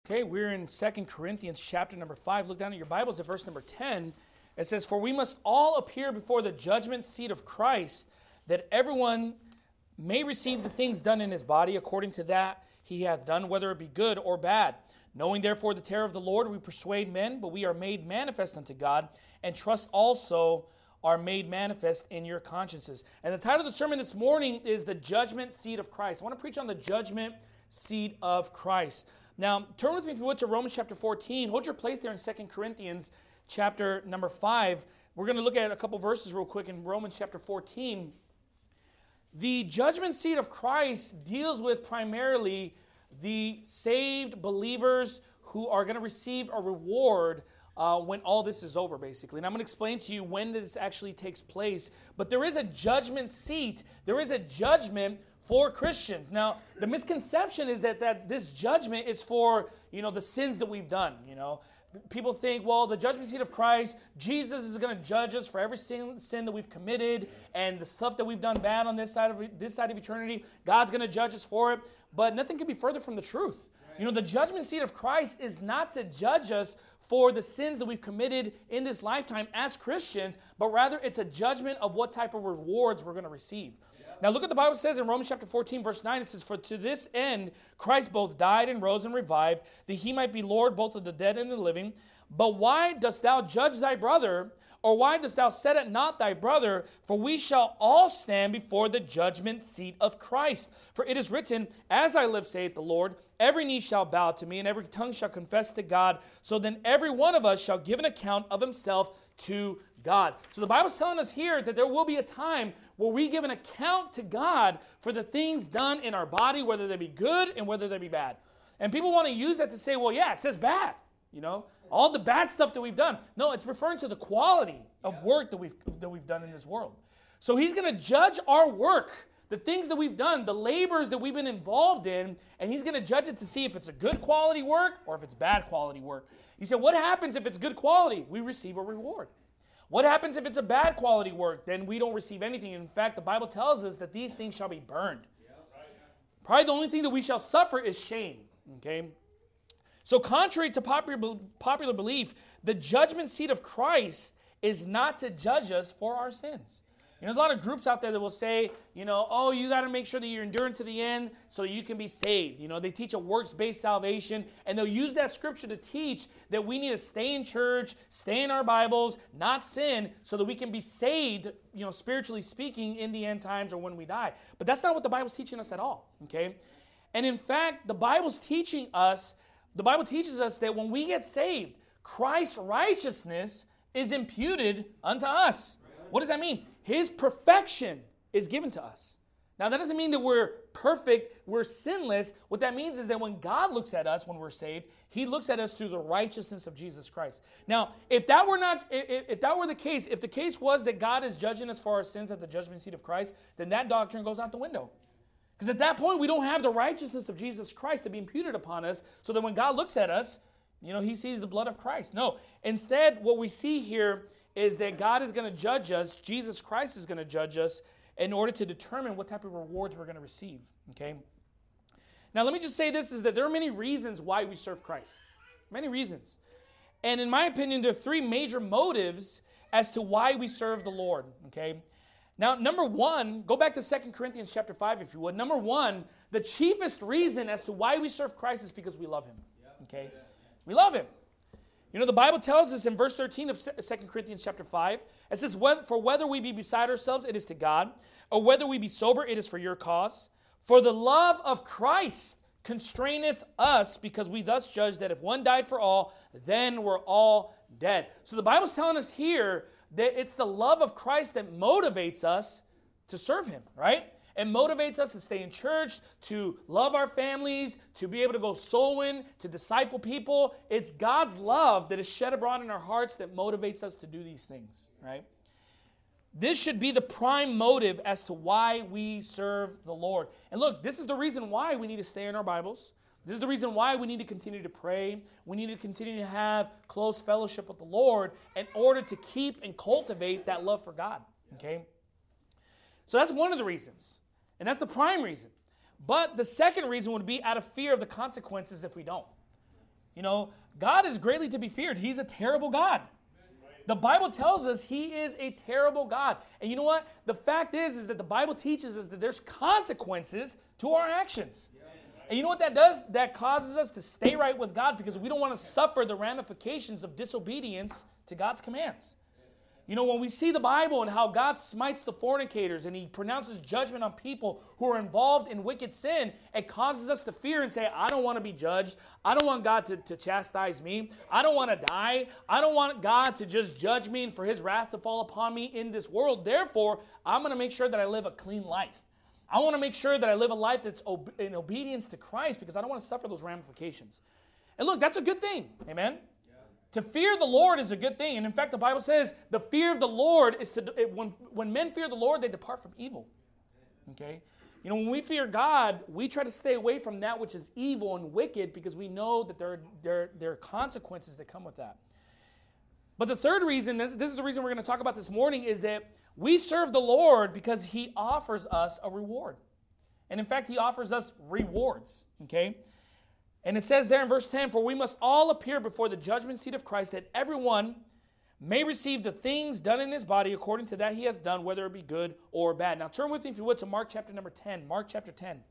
Okay, we're in 2 Corinthians chapter number 5. Look down at your Bibles at verse number 10. It says, "For we must all appear before the judgment seat of Christ, that everyone may receive the things done in his body according to that he hath done, whether it be good or bad. Knowing therefore the terror of the Lord, we persuade men, but we are made manifest unto God, and trust also are made manifest in your consciences." And the title of the sermon this morning is The Judgment Seat of Christ. I want to preach on the judgment seat of Christ. Now, turn with me, if you would, to Romans chapter 14. Hold your place there in 2 Corinthians chapter number 5. We're going to look at a couple verses real quick in Romans chapter 14. The judgment seat of Christ deals with primarily the saved believers who are going to receive a reward when all this is over, basically. And I'm going to explain to you when this actually takes place. But there is a judgment seat. There is a judgment for Christians. Now, the misconception is that this judgment is for, the sins that we've done, People think, well, the judgment seat of Christ, Jesus is going to judge us for every sin that we've committed and the stuff that we've done bad on this side of eternity. God's going to judge us for it. But nothing can be further from the truth. The judgment seat of Christ is not to judge us for the sins that we've committed in this lifetime as Christians, but rather it's a judgment of what type of rewards we're going to receive. Now look what the Bible says in Romans chapter 14, verse 9. It says, "For to this end Christ both died and rose and revived, that he might be Lord both of the dead and the living. But why dost thou judge thy brother? Or why dost thou set at naught thy brother? For we shall all stand before the judgment seat of Christ. For it is written, As I live, saith the Lord, every knee shall bow to me, and every tongue shall confess to God. So then every one of us shall give an account of himself to God." So the Bible's telling us here that there will be a time where we give an account to God for the things done in our body, whether they be good and whether they be bad. And people want to use that to say, well, yeah, it says bad, all the bad stuff that we've done. No, it's referring to the quality of work that we've done in this world. So he's going to judge our work, the things that we've done, the labors that we've been involved in, and he's going to judge it to see if it's a good quality work or if it's bad quality work. He said, what happens if it's good quality? We receive a reward. What happens if it's a bad quality work? Then we don't receive anything. In fact, the Bible tells us that these things shall be burned. Probably the only thing that we shall suffer is shame. Okay? So contrary to popular belief, the judgment seat of Christ is not to judge us for our sins. There's a lot of groups out there that will say, you got to make sure that you're enduring to the end so you can be saved. They teach a works-based salvation, and they'll use that scripture to teach that we need to stay in church, stay in our Bibles, not sin, so that we can be saved, spiritually speaking, in the end times or when we die. But that's not what the Bible's teaching us at all, okay? And in fact, the Bible teaches us that when we get saved, Christ's righteousness is imputed unto us. What does that mean? His perfection is given to us. Now, that doesn't mean that we're perfect, we're sinless. What that means is that when God looks at us when we're saved, he looks at us through the righteousness of Jesus Christ. Now, if that were the case, if the case was that God is judging us for our sins at the judgment seat of Christ, then that doctrine goes out the window. Because at that point, we don't have the righteousness of Jesus Christ to be imputed upon us, so that when God looks at us, he sees the blood of Christ. No. Instead, what we see here is that God is going to judge us, Jesus Christ is going to judge us in order to determine what type of rewards we're going to receive. Okay? Now, let me just say this, is that there are many reasons why we serve Christ. Many reasons. And in my opinion, there are three major motives as to why we serve the Lord. Okay? Now, number one, go back to 2 Corinthians chapter 5, if you would. Number one, the chiefest reason as to why we serve Christ is because we love him. Okay? We love him. The Bible tells us in verse 13 of 2 Corinthians chapter 5, it says, "For whether we be beside ourselves, it is to God, or whether we be sober, it is for your cause. For the love of Christ constraineth us, because we thus judge that if one died for all, then we're all dead." So the Bible's telling us here that it's the love of Christ that motivates us to serve him, right? It motivates us to stay in church, to love our families, to be able to go soul win, to disciple people. It's God's love that is shed abroad in our hearts that motivates us to do these things, right? This should be the prime motive as to why we serve the Lord. And look, this is the reason why we need to stay in our Bibles. This is the reason why we need to continue to pray. We need to continue to have close fellowship with the Lord in order to keep and cultivate that love for God, okay? So that's one of the reasons. And that's the prime reason. But the second reason would be out of fear of the consequences if we don't. God is greatly to be feared. He's a terrible God. The Bible tells us he is a terrible God. And you know what? The fact is that the Bible teaches us that there's consequences to our actions. And you know what that does? That causes us to stay right with God because we don't want to suffer the ramifications of disobedience to God's commands. When we see the Bible and how God smites the fornicators and he pronounces judgment on people who are involved in wicked sin, it causes us to fear and say, I don't want to be judged. I don't want God to chastise me. I don't want to die. I don't want God to just judge me and for his wrath to fall upon me in this world. Therefore, I'm going to make sure that I live a clean life. I want to make sure that I live a life that's in obedience to Christ because I don't want to suffer those ramifications. And look, that's a good thing. Amen? To fear the Lord is a good thing. And in fact, the Bible says the fear of the Lord is when men fear the Lord, they depart from evil. Okay? When we fear God, we try to stay away from that which is evil and wicked because we know that there are consequences that come with that. But the third reason, this is the reason we're going to talk about this morning, is that we serve the Lord because he offers us a reward. And in fact, he offers us rewards. Okay? And it says there in verse 10, for we must all appear before the judgment seat of Christ, that everyone may receive the things done in his body according to that he hath done, whether it be good or bad. Now turn with me, if you would, to Mark chapter number 10. Mark chapter 10.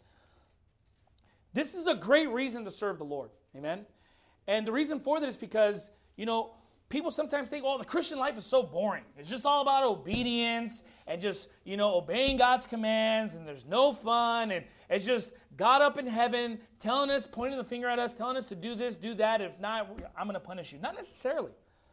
This is a great reason to serve the Lord. Amen? And the reason for that is because, people sometimes think, the Christian life is so boring. It's just all about obedience and just, obeying God's commands, and there's no fun, and it's just God up in heaven telling us, pointing the finger at us, telling us to do this, do that. If not, I'm going to punish you. Not necessarily,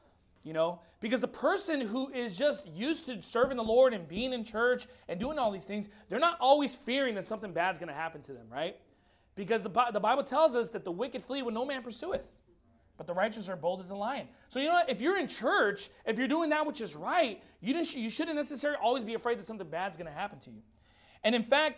because the person who is just used to serving the Lord and being in church and doing all these things, they're not always fearing that something bad's going to happen to them, right? Because the Bible tells us that the wicked flee when no man pursueth. But the righteous are bold as a lion. So if you're in church, if you're doing that which is right, you shouldn't necessarily always be afraid that something bad's going to happen to you. And in fact,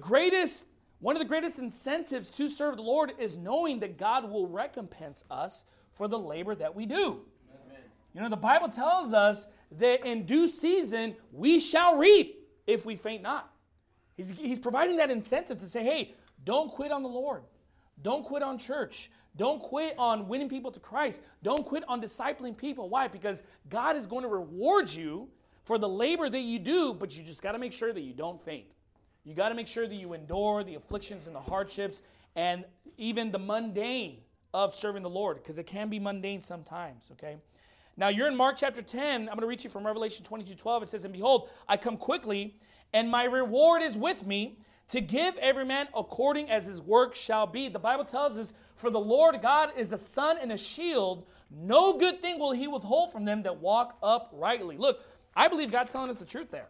one of the greatest incentives to serve the Lord is knowing that God will recompense us for the labor that we do. Amen. The Bible tells us that in due season we shall reap if we faint not. He's providing that incentive to say, hey, don't quit on the Lord. Don't quit on church. Don't quit on winning people to Christ. Don't quit on discipling people. Why? Because God is going to reward you for the labor that you do, but you just got to make sure that you don't faint. You got to make sure that you endure the afflictions and the hardships and even the mundane of serving the Lord, because it can be mundane sometimes, okay? Now, you're in Mark chapter 10. I'm going to read to you from Revelation 22:12. It says, and behold, I come quickly, and my reward is with me, to give every man according as his work shall be. The Bible tells us, for the Lord God is a sun and a shield. No good thing will he withhold from them that walk uprightly. Look, I believe God's telling us the truth there.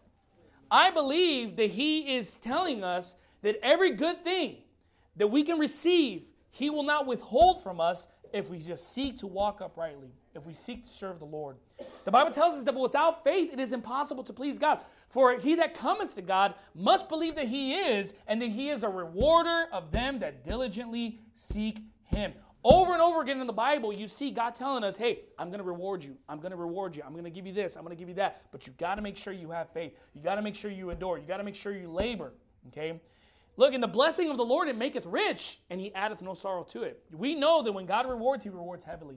I believe that he is telling us that every good thing that we can receive, he will not withhold from us if we just seek to walk uprightly, if we seek to serve the Lord. The Bible tells us that without faith it is impossible to please God. For he that cometh to God must believe that he is, and that he is a rewarder of them that diligently seek him. Over and over again in the Bible, you see God telling us, hey, I'm going to reward you. I'm going to reward you. I'm going to give you this. I'm going to give you that. But you've got to make sure you have faith. You got to make sure you endure. You got to make sure you labor. Okay? Look, in the blessing of the Lord, it maketh rich, and he addeth no sorrow to it. We know that when God rewards, he rewards heavily.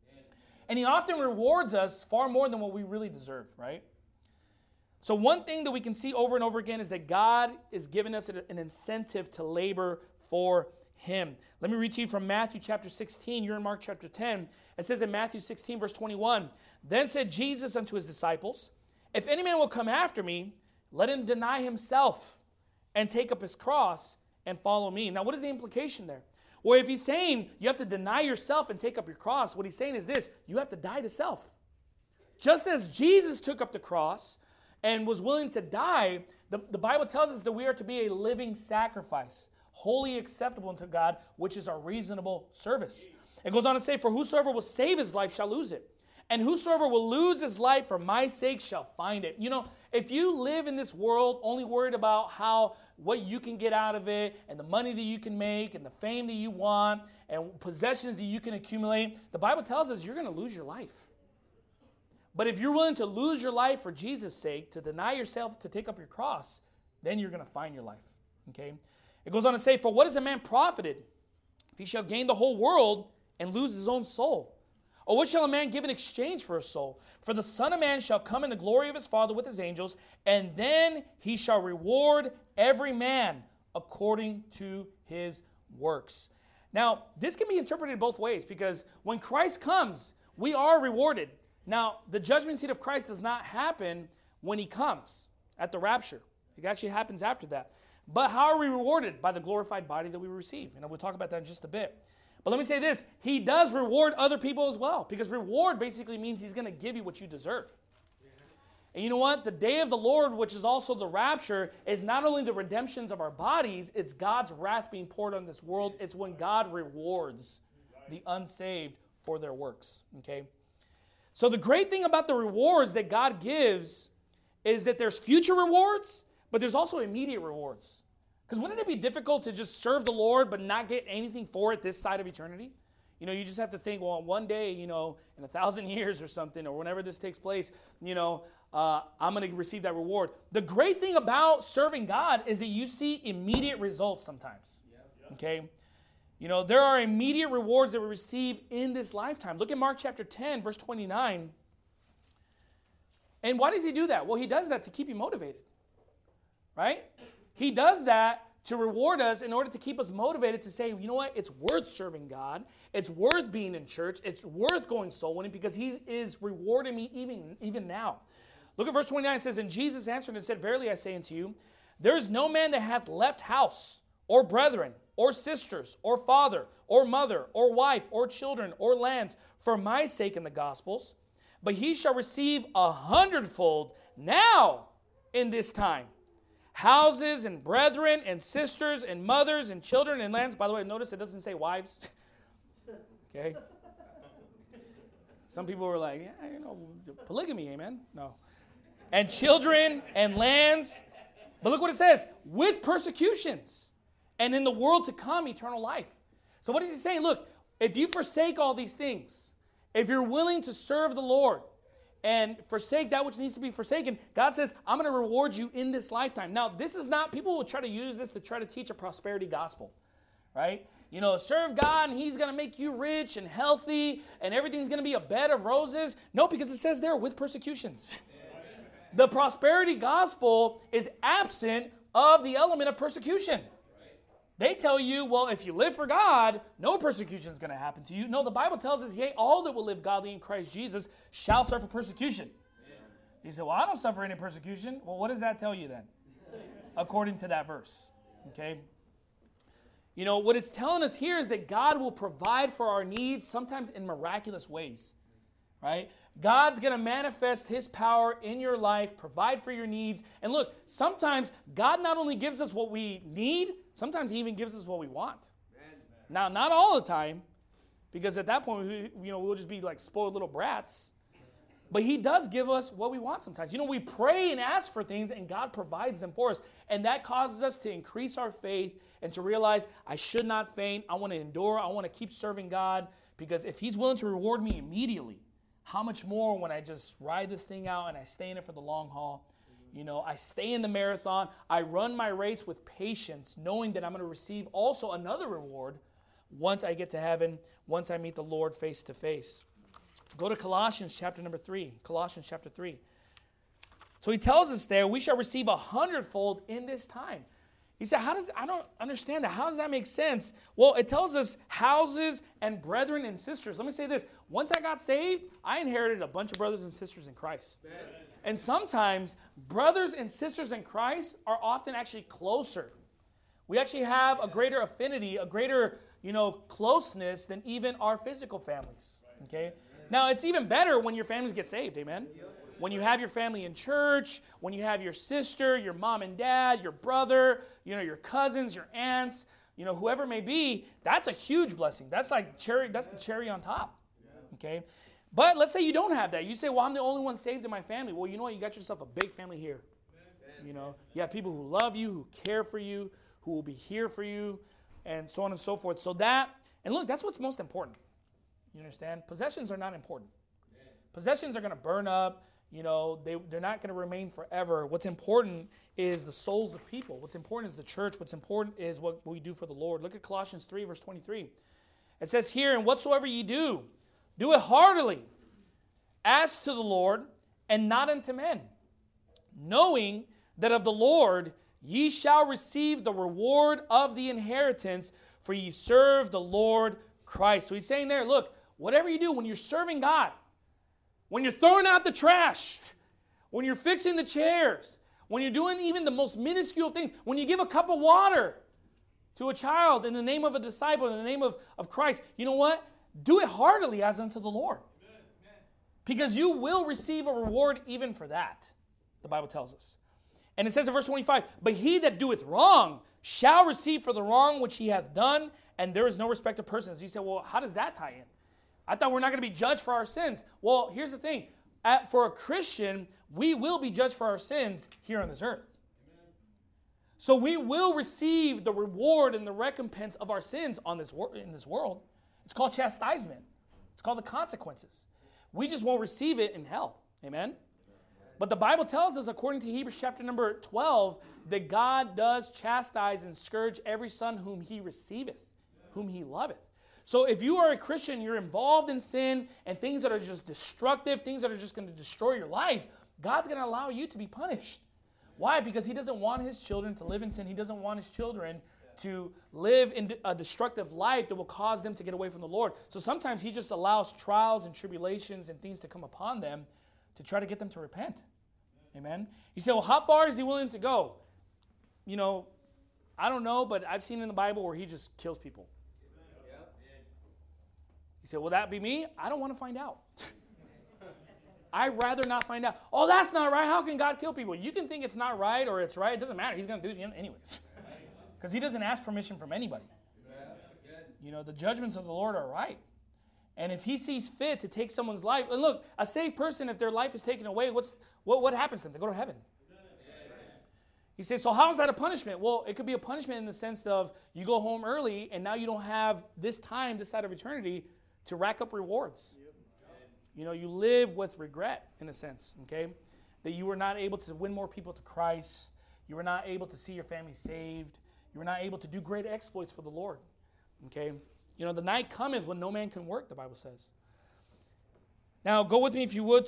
And he often rewards us far more than what we really deserve, right? So one thing that we can see over and over again is that God is giving us an incentive to labor for him. Let me read to you from Matthew chapter 16. You're in Mark chapter 10. It says in Matthew 16, verse 21, then said Jesus unto his disciples, if any man will come after me, let him deny himself and take up his cross and follow me. Now, what is the implication there? Well, if he's saying you have to deny yourself and take up your cross, what he's saying is this: you have to die to self. Just as Jesus took up the cross and was willing to die, the Bible tells us that we are to be a living sacrifice, wholly acceptable unto God, which is our reasonable service. It goes on to say, for whosoever will save his life shall lose it. And whosoever will lose his life for my sake shall find it. You know, if you live in this world only worried about what you can get out of it, and the money that you can make, and the fame that you want, and possessions that you can accumulate, the Bible tells us you're going to lose your life. But if you're willing to lose your life for Jesus' sake, to deny yourself, to take up your cross, then you're going to find your life. Okay? It goes on to say, for what is a man profited if he shall gain the whole world and lose his own soul? Or what shall a man give in exchange for a soul? For the Son of Man shall come in the glory of his Father with his angels, and then he shall reward every man according to his works. Now, this can be interpreted both ways, because when Christ comes, we are rewarded. Now, the judgment seat of Christ does not happen when he comes at the rapture. It actually happens after that. But how are we rewarded? By the glorified body that we receive. And we'll talk about that in just a bit. But let me say this. He does reward other people as well, because reward basically means he's going to give you what you deserve. And you know what? The day of the Lord, which is also the rapture, is not only the redemptions of our bodies, it's God's wrath being poured on this world. It's when God rewards the unsaved for their works. Okay? So the great thing about the rewards that God gives is that there's future rewards, but there's also immediate rewards. Because wouldn't it be difficult to just serve the Lord but not get anything for it this side of eternity? You know, you just have to think, well, one day, you know, in 1,000 years or something, or whenever this takes place, you know, I'm going to receive that reward. The great thing about serving God is that you see immediate results sometimes. Okay? You know, there are immediate rewards that we receive in this lifetime. Look at Mark chapter 10, verse 29. And why does he do that? Well, he does that to keep you motivated. Right? He does that to reward us in order to keep us motivated to say, you know what, it's worth serving God. It's worth being in church. It's worth going soul winning because he is rewarding me even now. Look at verse 29. It says, and Jesus answered and said, verily I say unto you, there is no man that hath left house or brethren or sisters or father or mother or wife or children or lands for my sake in the Gospels, but he shall receive 100-fold now in this time. Houses and brethren and sisters and mothers and children and lands. By the way, notice it doesn't say wives. Okay? Some people were like, yeah, you know, polygamy, amen? No. And children and lands. But look what it says. With persecutions. And in the world to come, eternal life. So what is he saying? Look, if you forsake all these things, if you're willing to serve the Lord, and forsake that which needs to be forsaken, God says, I'm going to reward you in this lifetime. Now, this is not, people will try to use this to try to teach a prosperity gospel, right? You know, serve God and he's going to make you rich and healthy and everything's going to be a bed of roses. No, because it says there, with persecutions. The prosperity gospel is absent of the element of persecution. They tell you, well, if you live for God, no persecution is going to happen to you. No, the Bible tells us, yea, all that will live godly in Christ Jesus shall suffer persecution. You say, well, I don't suffer any persecution. Well, what does that tell you then? According to that verse. Okay? You know, what it's telling us here is that God will provide for our needs, sometimes in miraculous ways. Right? God's going to manifest his power in your life, provide for your needs. And look, sometimes God not only gives us what we need, sometimes he even gives us what we want. Amen. Now, not all the time, because at that point, we'll just be like spoiled little brats. But he does give us what we want sometimes. You know, we pray and ask for things, and God provides them for us. And that causes us to increase our faith and to realize I should not faint. I want to endure. I want to keep serving God, because if he's willing to reward me immediately, how much more when I just ride this thing out and I stay in it for the long haul? You know, I stay in the marathon. I run my race with patience, knowing that I'm going to receive also another reward once I get to heaven, once I meet the Lord face to face. Go to Colossians chapter number 3. Colossians chapter 3. So he tells us there, we shall receive 100-fold in this time. He said, I don't understand that. How does that make sense? Well, it tells us houses and brethren and sisters. Let me say this. Once I got saved, I inherited a bunch of brothers and sisters in Christ. Amen. And sometimes brothers and sisters in Christ are often actually closer. We actually have a greater affinity, a greater, closeness than even our physical families. Okay? Now, it's even better when your families get saved. Amen? When you have your family in church, when you have your sister, your mom and dad, your brother, your cousins, your aunts, whoever it may be, that's a huge blessing. That's like that's the cherry on top. Okay? But let's say you don't have that. You say, well, I'm the only one saved in my family. Well, you know what? You got yourself a big family here. You have people who love you, who care for you, who will be here for you, and so on and so forth. So and look, that's what's most important. You understand? Possessions are not important. Possessions are going to burn up. They're not going to remain forever. What's important is the souls of people. What's important is the church. What's important is what we do for the Lord. Look at Colossians 3, verse 23. It says here, and whatsoever ye do, do it heartily, as to the Lord, and not unto men, knowing that of the Lord ye shall receive the reward of the inheritance, for ye serve the Lord Christ. So he's saying there, look, whatever you do when you're serving God, when you're throwing out the trash, when you're fixing the chairs, when you're doing even the most minuscule things, when you give a cup of water to a child in the name of a disciple, in the name of Christ, you know what? Do it heartily as unto the Lord. Because you will receive a reward even for that, the Bible tells us. And it says in verse 25, but he that doeth wrong shall receive for the wrong which he hath done, and there is no respect of persons. You say, well, how does that tie in? I thought we're not going to be judged for our sins. Well, here's the thing. For a Christian, we will be judged for our sins here on this earth. So we will receive the reward and the recompense of our sins in this world. It's called chastisement. It's called the consequences. We just won't receive it in hell. Amen? But the Bible tells us, according to Hebrews chapter number 12, that God does chastise and scourge every son whom he receiveth, whom he loveth. So if you are a Christian, you're involved in sin and things that are just destructive, things that are just going to destroy your life, God's going to allow you to be punished. Why? Because he doesn't want his children to live in sin. He doesn't want his children to live in a destructive life that will cause them to get away from the Lord. So sometimes he just allows trials and tribulations and things to come upon them to try to get them to repent. Amen? You say, well, how far is he willing to go? You know, I don't know, but I've seen in the Bible where he just kills people. You say, will that be me? I don't want to find out. I'd rather not find out. Oh, that's not right. How can God kill people? You can think it's not right or it's right. It doesn't matter. He's going to do it anyways. Because he doesn't ask permission from anybody. You know, the judgments of the Lord are right. And if he sees fit to take someone's life, and look, a saved person, if their life is taken away, what happens to them? They go to heaven. He says, so how is that a punishment? Well, it could be a punishment in the sense of you go home early and now you don't have this time, this side of eternity, to rack up rewards. You know, you live with regret in a sense, okay? That you were not able to win more people to Christ. You were not able to see your family saved. You were not able to do great exploits for the Lord, okay? You know, the night cometh when no man can work, the Bible says. Now, go with me, if you would,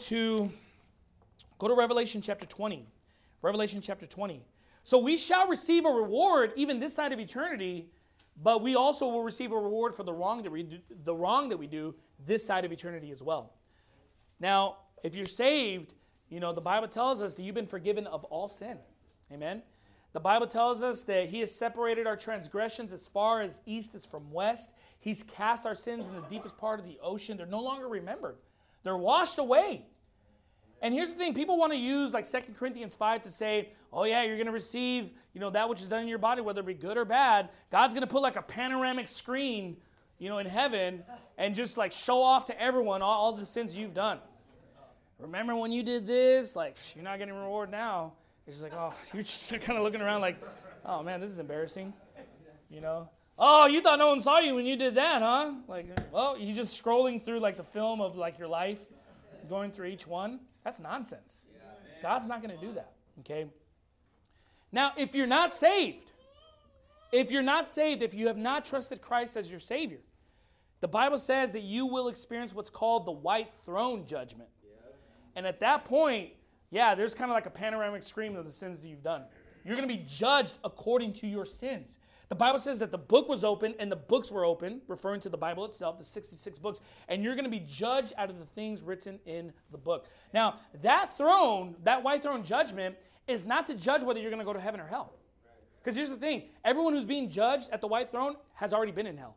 go to Revelation chapter 20. Revelation chapter 20. So we shall receive a reward even this side of eternity, but we also will receive a reward for the wrong that we do this side of eternity as well. Now, if you're saved, you know, the Bible tells us that you've been forgiven of all sin. Amen? The Bible tells us that he has separated our transgressions as far as east is from west. He's cast our sins in the deepest part of the ocean. They're no longer remembered. They're washed away. And here's the thing. People want to use like 2 Corinthians 5 to say, oh yeah, you're going to receive, you know, that which is done in your body, whether it be good or bad. God's going to put like a panoramic screen, you know, in heaven and just like show off to everyone all the sins you've done. Remember when you did this? Like, you're not getting a reward now. It's just like, oh, you're just kind of looking around like, oh man, this is embarrassing. You know? Oh, you thought no one saw you when you did that, huh? Like, well, you're just scrolling through like the film of like your life, going through each one. That's nonsense. God's not going to do that, okay? Now, if you're not saved, if you have not trusted Christ as your Savior, the Bible says that you will experience what's called the white throne judgment. And at that point, yeah, there's kind of like a panoramic screen of the sins that you've done. You're going to be judged according to your sins. The Bible says that the book was open and the books were open, referring to the Bible itself, the 66 books, and you're going to be judged out of the things written in the book. Now, that throne, that white throne judgment, is not to judge whether you're going to go to heaven or hell. Because here's the thing. Everyone who's being judged at the white throne has already been in hell.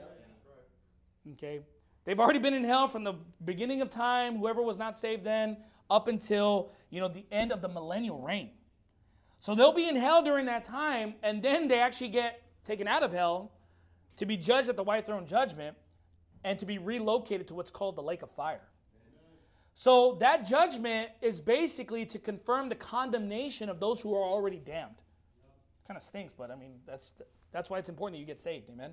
Okay? They've already been in hell from the beginning of time, whoever was not saved then, up until, you know, the end of the millennial reign. So they'll be in hell during that time, and then they actually get taken out of hell to be judged at the white throne judgment and to be relocated to what's called the lake of fire. So that judgment is basically to confirm the condemnation of those who are already damned. Kind of stinks, but I mean, that's why it's important that you get saved. Amen?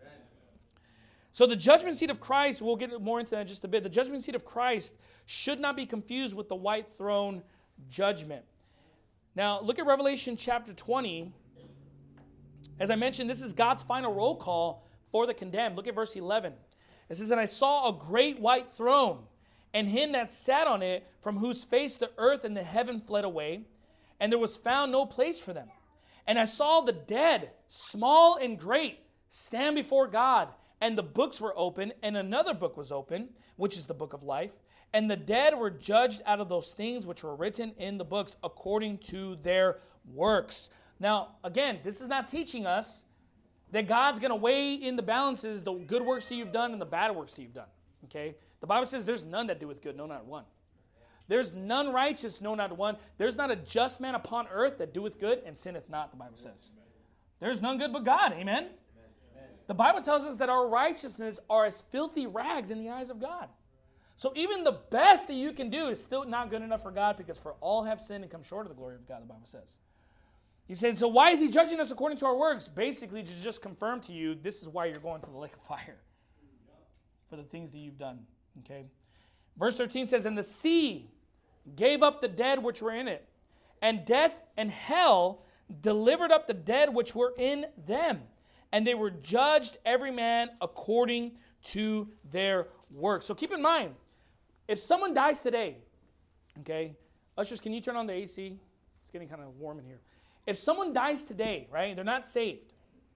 So the judgment seat of Christ, we'll get more into that in just a bit. The judgment seat of Christ should not be confused with the white throne judgment. Now, look at Revelation chapter 20. As I mentioned, this is God's final roll call for the condemned. Look at verse 11. It says, and I saw a great white throne, and him that sat on it, from whose face the earth and the heaven fled away, and there was found no place for them. And I saw the dead, small and great, stand before God, and the books were open, and another book was open, which is the book of life. And the dead were judged out of those things which were written in the books according to their works. Now, again, this is not teaching us that God's going to weigh in the balances the good works that you've done and the bad works that you've done. Okay? The Bible says there's none that doeth good, no, not one. There's none righteous, no, not one. There's not a just man upon earth that doeth good and sinneth not, the Bible says. There's none good but God. Amen? The Bible tells us that our righteousness are as filthy rags in the eyes of God. So even the best that you can do is still not good enough for God, because for all have sinned and come short of the glory of God, the Bible says. He says, so why is he judging us according to our works? Basically, to just confirm to you, this is why you're going to the lake of fire. For the things that you've done. Okay? Verse 13 says, and the sea gave up the dead which were in it, and death and hell delivered up the dead which were in them. And they were judged every man according to their works. So keep in mind, if someone dies today, okay, ushers, can you turn on the AC? It's getting kind of warm in here. If someone dies today, right, they're not saved,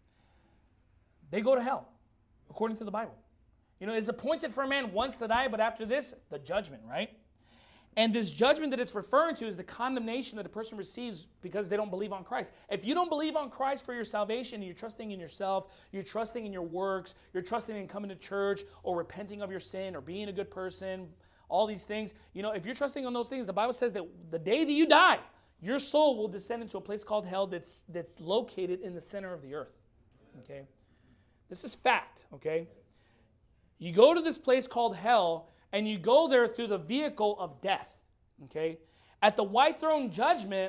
they go to hell, according to the Bible. You know, it's appointed for a man once to die, but after this, the judgment, right? And this judgment that it's referring to is the condemnation that a person receives because they don't believe on Christ. If you don't believe on Christ for your salvation, you're trusting in yourself, you're trusting in your works, you're trusting in coming to church or repenting of your sin or being a good person, all these things. You know, if you're trusting on those things, the Bible says that the day that you die, your soul will descend into a place called hell that's located in the center of the earth. Okay? This is fact, okay? You go to this place called hell, and you go there through the vehicle of death, okay? At the white throne judgment,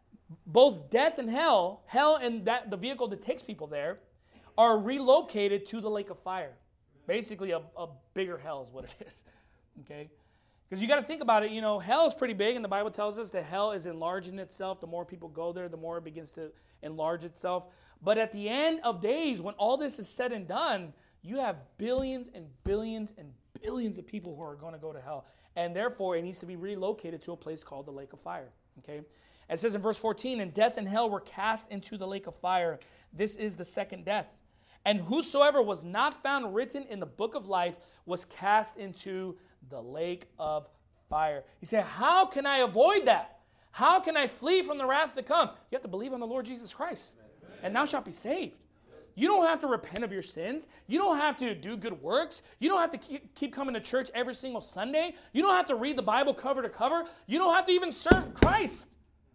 both death and hell and the vehicle that takes people there, are relocated to the lake of fire. Basically, a bigger hell is what it is, okay? Because you got to think about it, you know, hell is pretty big, and the Bible tells us that hell is enlarging itself. The more people go there, the more it begins to enlarge itself. But at the end of days, when all this is said and done, you have billions and billions and billions of people who are going to go to hell. And therefore, it needs to be relocated to a place called the lake of fire. Okay? It says in verse 14, and death and hell were cast into the lake of fire. This is the second death. And whosoever was not found written in the book of life was cast into the lake of fire. You say, how can I avoid that? How can I flee from the wrath to come? You have to believe on the Lord Jesus Christ. And thou shalt be saved. You don't have to repent of your sins. You don't have to do good works. You don't have to keep coming to church every single Sunday. You don't have to read the Bible cover to cover. You don't have to even serve Christ.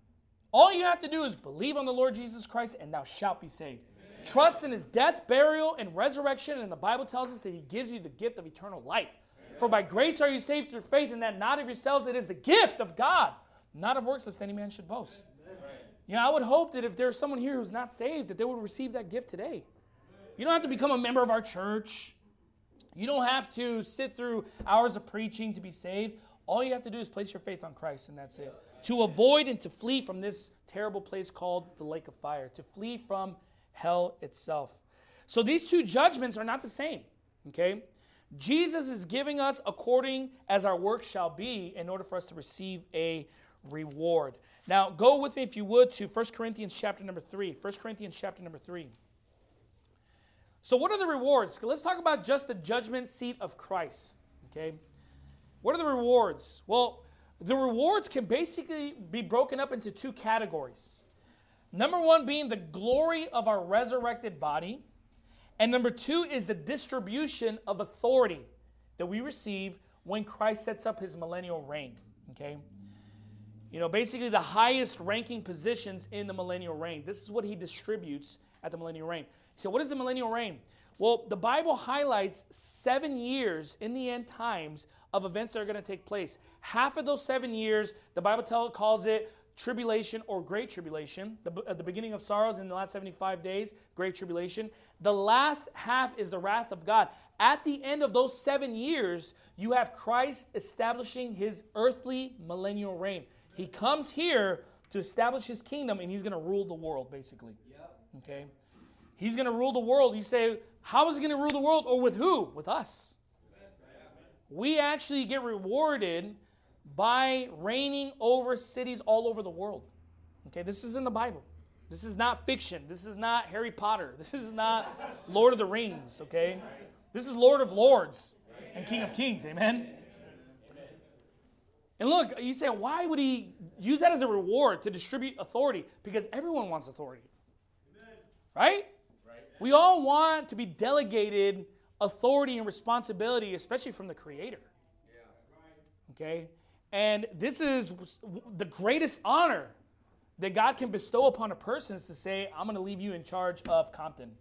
All you have to do is believe on the Lord Jesus Christ, and thou shalt be saved. Amen. Trust in his death, burial, and resurrection, and the Bible tells us that he gives you the gift of eternal life. Amen. For by grace are you saved through faith, and that not of yourselves, it is the gift of God, not of works, lest any man should boast. You know, I would hope that if there's someone here who's not saved, that they would receive that gift today. You don't have to become a member of our church. You don't have to sit through hours of preaching to be saved. All you have to do is place your faith on Christ, and that's it. To avoid and to flee from this terrible place called the lake of fire. To flee from hell itself. So these two judgments are not the same. Okay? Jesus is giving us according as our work shall be in order for us to receive a reward. Now, go with me, if you would, to 1 Corinthians chapter number 3. 1 Corinthians chapter number 3. So what are the rewards? Let's talk about just the judgment seat of Christ. Okay? What are the rewards? Well, the rewards can basically be broken up into two categories. Number one being the glory of our resurrected body. And number two is the distribution of authority that we receive when Christ sets up his millennial reign. Okay? You know, basically the highest ranking positions in the millennial reign. This is what he distributes at the millennial reign. So what is the millennial reign? Well, the Bible highlights 7 years in the end times of events that are going to take place. Half of those 7 years, the Bible calls it tribulation or great tribulation. The beginning of sorrows in the last 75 days, great tribulation. The last half is the wrath of God. At the end of those 7 years, you have Christ establishing his earthly millennial reign. He comes here to establish his kingdom, and he's going to rule the world, basically. Okay? He's going to rule the world. You say, How is he going to rule the world? Or with who? With us. We actually get rewarded by reigning over cities all over the world. Okay, this is in the Bible. This is not fiction. This is not Harry Potter. This is not Lord of the Rings, okay? This is Lord of Lords and King of Kings, amen? And look, you say, why would he use that as a reward to distribute authority? Because everyone wants authority, right? We all want to be delegated authority and responsibility, especially from the Creator, okay? And this is the greatest honor that God can bestow upon a person is to say, I'm going to leave you in charge of Compton.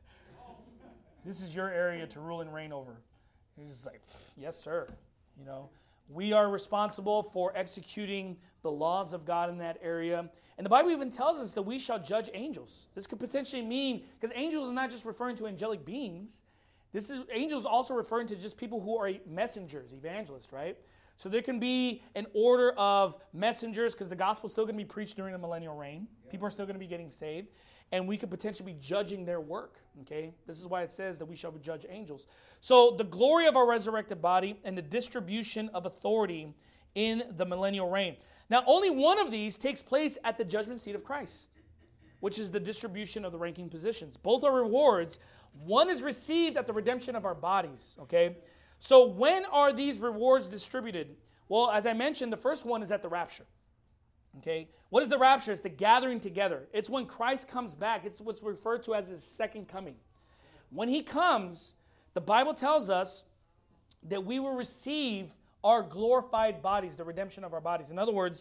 This is your area to rule and reign over. He's just like, yes, sir. You know, we are responsible for executing the laws of God in that area. And the Bible even tells us that we shall judge angels. This could potentially mean, because angels is not just referring to angelic beings. This is angels also referring to just people who are messengers, evangelists, right? So there can be an order of messengers because the gospel is still going to be preached during the millennial reign. People are still going to be getting saved. And we could potentially be judging their work, okay? This is why it says that we shall judge angels. So the glory of our resurrected body and the distribution of authority in the millennial reign. Now, only one of these takes place at the judgment seat of Christ, which is the distribution of the ranking positions. Both are rewards. One is received at the redemption of our bodies, okay? So when are these rewards distributed? Well, as I mentioned, the first one is at the rapture. Okay? What is the rapture? It's the gathering together. It's when Christ comes back. It's what's referred to as his second coming. When he comes, the Bible tells us that we will receive our glorified bodies, the redemption of our bodies. In other words,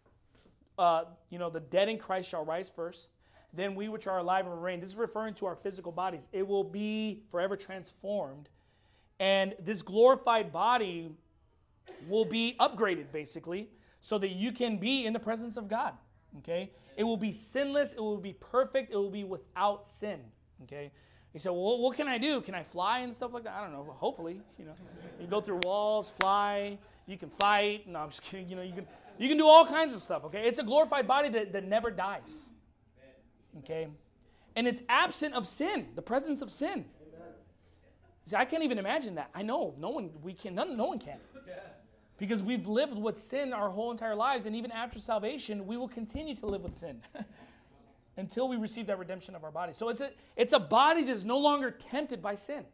the dead in Christ shall rise first. Then we which are alive and reign. This is referring to our physical bodies. It will be forever transformed. And this glorified body will be upgraded, basically, so that you can be in the presence of God, okay? It will be sinless. It will be perfect. It will be without sin, okay? You say, well, what can I do? Can I fly and stuff like that? I don't know. Hopefully, you go through walls, fly. You can fight. No, I'm just kidding. You can do all kinds of stuff, okay? It's a glorified body that never dies, okay? And it's absent of sin, the presence of sin. See, I can't even imagine that. I know no one can. Because we've lived with sin our whole entire lives, and even after salvation, we will continue to live with sin until we receive that redemption of our body. So it's a body that's no longer tempted by sin.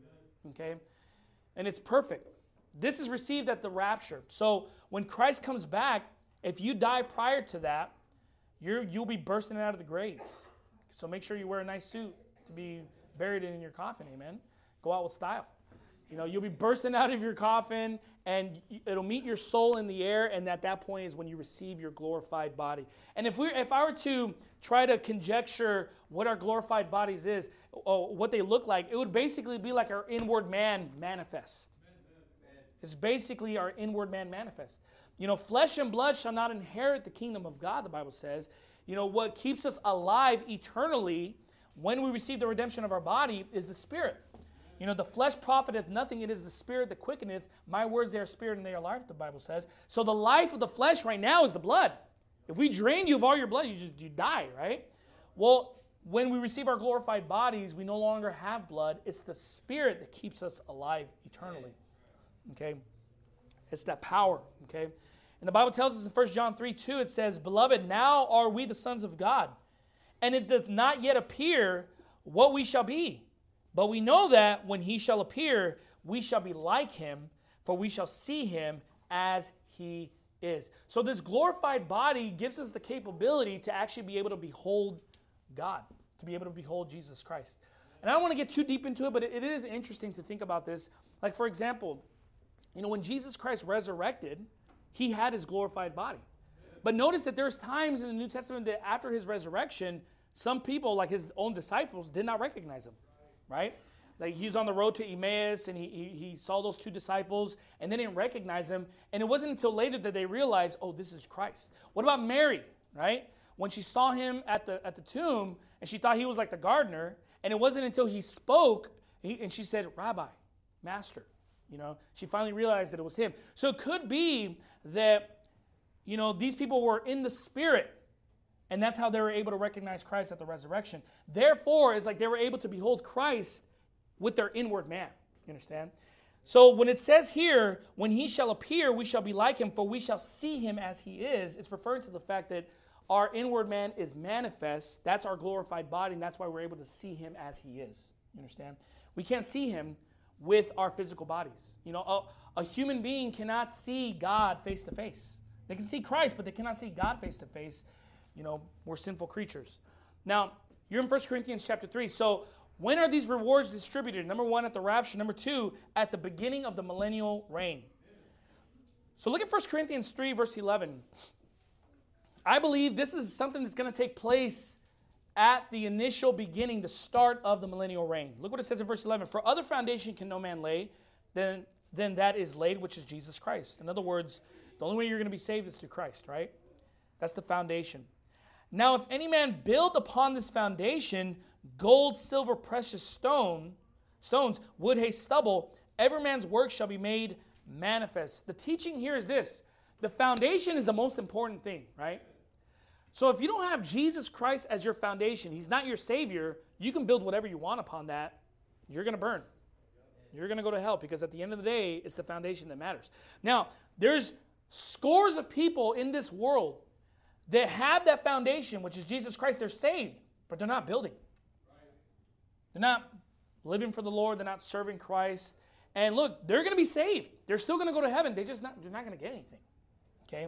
Okay? And it's perfect. This is received at the rapture. So when Christ comes back, if you die prior to that, you'll be bursting out of the graves. So make sure you wear a nice suit to be buried in your coffin, amen? Go out with style. You'll be bursting out of your coffin, and it'll meet your soul in the air, and at that point is when you receive your glorified body. And if I were to try to conjecture what our glorified bodies is, or what they look like, it would basically be like our inward man manifest. It's basically our inward man manifest. Flesh and blood shall not inherit the kingdom of God, the Bible says. What keeps us alive eternally when we receive the redemption of our body is the Spirit. The flesh profiteth nothing. It is the Spirit that quickeneth. My words, they are spirit and they are life, the Bible says. So the life of the flesh right now is the blood. If we drain you of all your blood, you die, right? Well, when we receive our glorified bodies, we no longer have blood. It's the Spirit that keeps us alive eternally. Okay? It's that power, okay? And the Bible tells us in 1 John 3:2, it says, Beloved, now are we the sons of God, and it doth not yet appear what we shall be. But we know that when he shall appear, we shall be like him, for we shall see him as he is. So this glorified body gives us the capability to actually be able to behold God, to be able to behold Jesus Christ. And I don't want to get too deep into it, but it is interesting to think about this. Like, for example, when Jesus Christ resurrected, he had his glorified body. But notice that there's times in the New Testament that after his resurrection, some people, like his own disciples, did not recognize him. Right? Like he was on the road to Emmaus and he saw those two disciples and they didn't recognize him. And it wasn't until later that they realized, oh, this is Christ. What about Mary, right? When she saw him at the tomb and she thought he was like the gardener, and it wasn't until he spoke and she said, Rabbi, Master. She finally realized that it was him. So it could be that, these people were in the Spirit. And that's how they were able to recognize Christ at the resurrection. Therefore, it's like they were able to behold Christ with their inward man. You understand? So when it says here, when he shall appear, we shall be like him, for we shall see him as he is, it's referring to the fact that our inward man is manifest. That's our glorified body, and that's why we're able to see him as he is. You understand? We can't see him with our physical bodies. You know, a human being cannot see God face to face. They can see Christ, but they cannot see God face to face. You know, we're sinful creatures. Now, you're in 1 Corinthians chapter 3. So when are these rewards distributed? Number one, at the rapture. Number two, at the beginning of the millennial reign. So look at 1 Corinthians 3, verse 11. I believe this is something that's going to take place at the initial beginning, the start of the millennial reign. Look what it says in verse 11. For other foundation can no man lay than that is laid, which is Jesus Christ. In other words, the only way you're going to be saved is through Christ, right? That's the foundation. Now, if any man build upon this foundation gold, silver, precious stones, wood, hay, stubble, every man's work shall be made manifest. The teaching here is this. The foundation is the most important thing, right? So if you don't have Jesus Christ as your foundation, he's not your Savior, you can build whatever you want upon that. You're going to burn. You're going to go to hell because at the end of the day, it's the foundation that matters. Now, there's scores of people in this world that have that foundation, which is Jesus Christ. They're saved, but they're not building. They're not living for the Lord. They're not serving Christ. And look, they're going to be saved. They're still going to go to heaven. They're not going to get anything. Okay?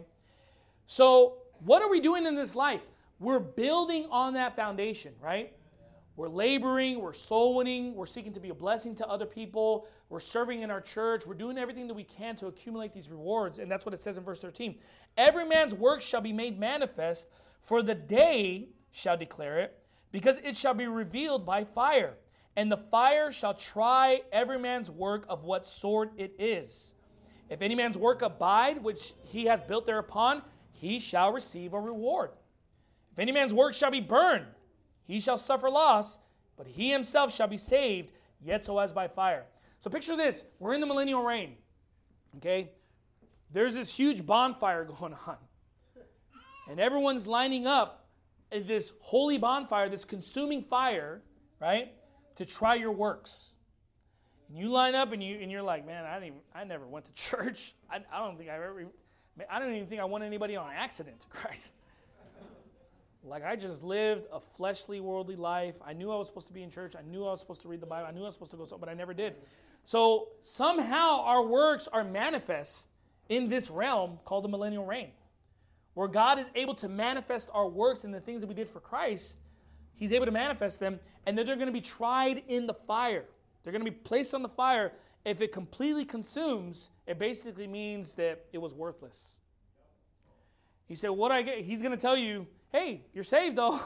So what are we doing in this life? We're building on that foundation, right? We're laboring, we're soul winning, we're seeking to be a blessing to other people, we're serving in our church, we're doing everything that we can to accumulate these rewards, and that's what it says in verse 13. Every man's work shall be made manifest, for the day shall declare it, because it shall be revealed by fire, and the fire shall try every man's work of what sort it is. If any man's work abide, which he hath built thereupon, he shall receive a reward. If any man's work shall be burned, he shall suffer loss, but he himself shall be saved, yet so as by fire. So picture this. We're in the millennial reign. Okay? There's this huge bonfire going on. And everyone's lining up in this holy bonfire, this consuming fire, right? To try your works. And you line up and you're like, man, I never went to church. I don't even think I want anybody on accident to Christ. Like, I just lived a fleshly, worldly life. I knew I was supposed to be in church. I knew I was supposed to read the Bible. I knew I was supposed to go, but I never did. So somehow our works are manifest in this realm called the millennial reign, where God is able to manifest our works and the things that we did for Christ. He's able to manifest them, and then they're going to be tried in the fire. They're going to be placed on the fire. If it completely consumes, it basically means that it was worthless. He said, what I get? He's going to tell you, hey, you're saved though,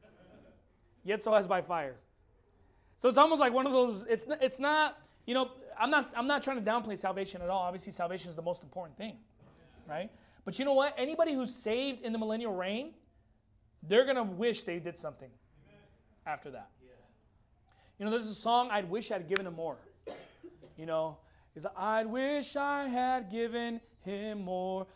yet so as by fire. So it's almost like one of those, it's not, you know, I'm not trying to downplay salvation at all. Obviously, salvation is the most important thing, right? But you know what? Anybody who's saved in the millennial reign, they're going to wish they did something after that. You know, there's a song, I'd wish I'd given him more. You know, is I'd wish I had given him more,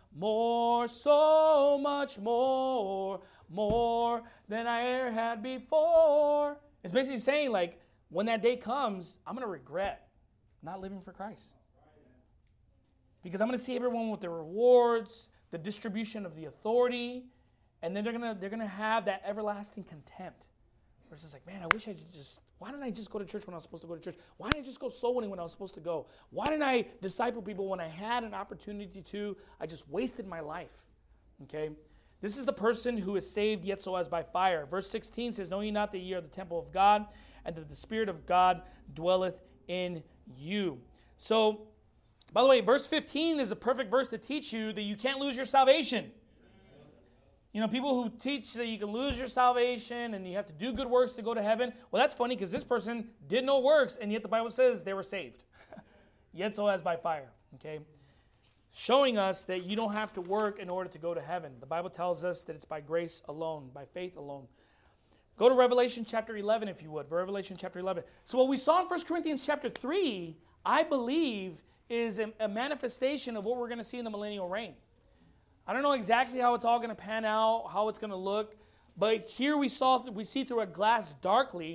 so much more than I ever had before. It's basically saying, like, when that day comes, I'm going to regret not living for Christ. Because I'm going to see everyone with the rewards, the distribution of the authority, and then they're going to have that everlasting contempt. Where it's just like, man, I wish why didn't I just go to church when I was supposed to go to church? Why didn't I just go soul winning when I was supposed to go? Why didn't I disciple people when I had an opportunity to? I just wasted my life. Okay? This is the person who is saved yet so as by fire. Verse 16 says, know ye not that ye are the temple of God, and that the Spirit of God dwelleth in you. So, by the way, verse 15 is a perfect verse to teach you that you can't lose your salvation. You know, people who teach that you can lose your salvation and you have to do good works to go to heaven. Well, that's funny because this person did no works, and yet the Bible says they were saved. Yet so as by fire, okay? Showing us that you don't have to work in order to go to heaven. The Bible tells us that it's by grace alone, by faith alone. Go to Revelation chapter 11, if you would. Revelation chapter 11. So what we saw in 1 Corinthians chapter 3, I believe, is a manifestation of what we're going to see in the millennial reign. I don't know exactly how it's all going to pan out, how it's going to look, but here we see through a glass darkly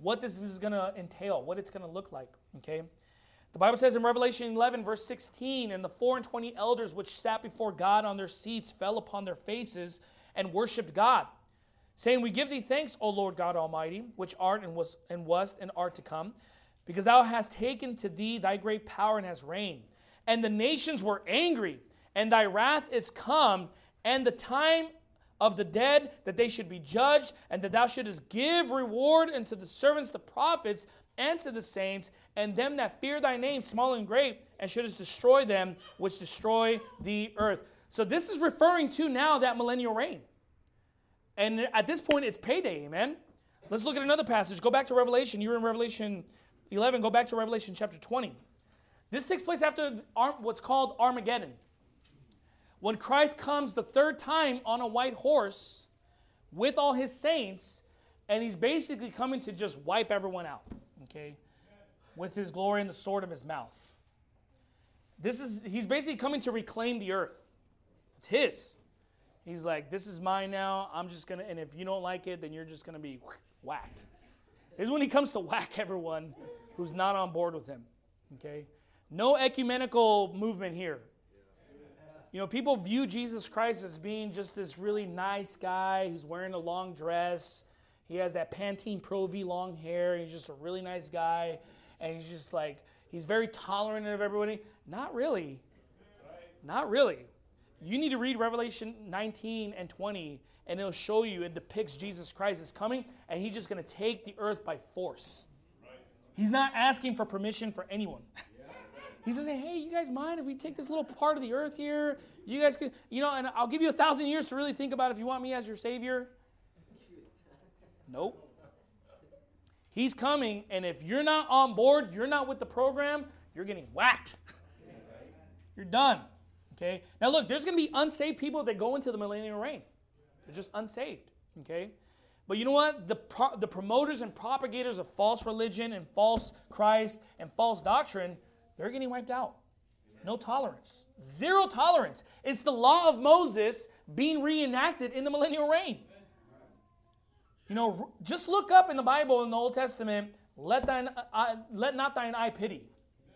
what this is going to entail, what it's going to look like, okay? The Bible says in Revelation 11, verse 16, and the 24 elders which sat before God on their seats fell upon their faces and worshipped God, saying, we give thee thanks, O Lord God Almighty, which art and was and art to come, because thou hast taken to thee thy great power and hast reigned. And the nations were angry, and thy wrath is come, and the time of the dead, that they should be judged, and that thou shouldest give reward unto the servants, the prophets, and to the saints, and them that fear thy name, small and great, and shouldest destroy them which destroy the earth. So this is referring to now that millennial reign. And at this point, it's payday, amen? Let's look at another passage. Go back to Revelation. You're in Revelation 11. Go back to Revelation chapter 20. This takes place after what's called Armageddon. When Christ comes the third time on a white horse with all his saints, and he's basically coming to just wipe everyone out, okay, with his glory and the sword of his mouth. He's basically coming to reclaim the earth. It's his. He's like, this is mine now. I'm just going to, and if you don't like it, then you're just going to be whacked. This is when he comes to whack everyone who's not on board with him, okay? No ecumenical movement here. You know, people view Jesus Christ as being just this really nice guy who's wearing a long dress. He has that Pantene Pro V long hair. He's just a really nice guy. And he's just like, he's very tolerant of everybody. Not really. Not really. You need to read Revelation 19 and 20, and it'll show you, it depicts Jesus Christ is coming, and he's just going to take the earth by force. He's not asking for permission for anyone. He's saying, hey, you guys mind if we take this little part of the earth here? You guys could, you know, and I'll give you 1,000 years to really think about if you want me as your Savior. Nope. He's coming, and if you're not on board, you're not with the program, you're getting whacked. You're done. Okay? Now look, there's going to be unsaved people that go into the millennial reign. They're just unsaved. Okay? But you know what? The promoters and propagators of false religion and false Christ and false doctrine, they're getting wiped out. No tolerance. Zero tolerance. It's the law of Moses being reenacted in the millennial reign. You know, just look up in the Bible in the Old Testament, let not thine eye pity.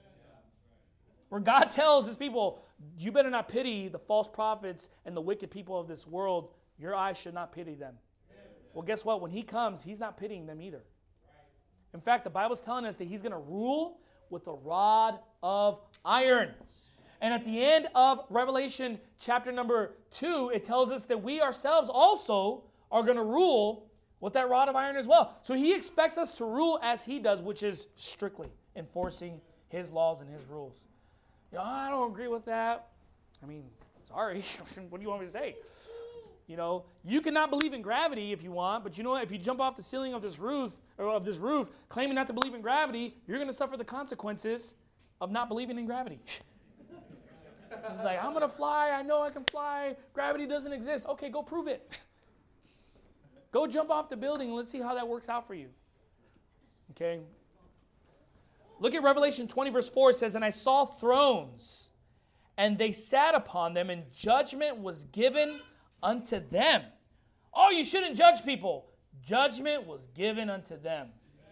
Where God tells his people, you better not pity the false prophets and the wicked people of this world. Your eyes should not pity them. Well, guess what? When he comes, he's not pitying them either. In fact, the Bible's telling us that he's going to rule with a rod of iron. And at the end of Revelation chapter number 2, it tells us that we ourselves also are going to rule with that rod of iron as well. So he expects us to rule as he does, which is strictly enforcing his laws and his rules. You know, I don't agree with that. I mean, sorry. What do you want me to say? You know, you cannot believe in gravity if you want, but you know what? If you jump off the ceiling of this roof, claiming not to believe in gravity, you're going to suffer the consequences of not believing in gravity. He's like, I'm going to fly. I know I can fly. Gravity doesn't exist. Okay, go prove it. Go jump off the building. Let's see how that works out for you. Okay? Look at Revelation 20, verse 4. It says, and I saw thrones, and they sat upon them, and judgment was given unto them. Oh, you shouldn't judge people. Judgment was given unto them.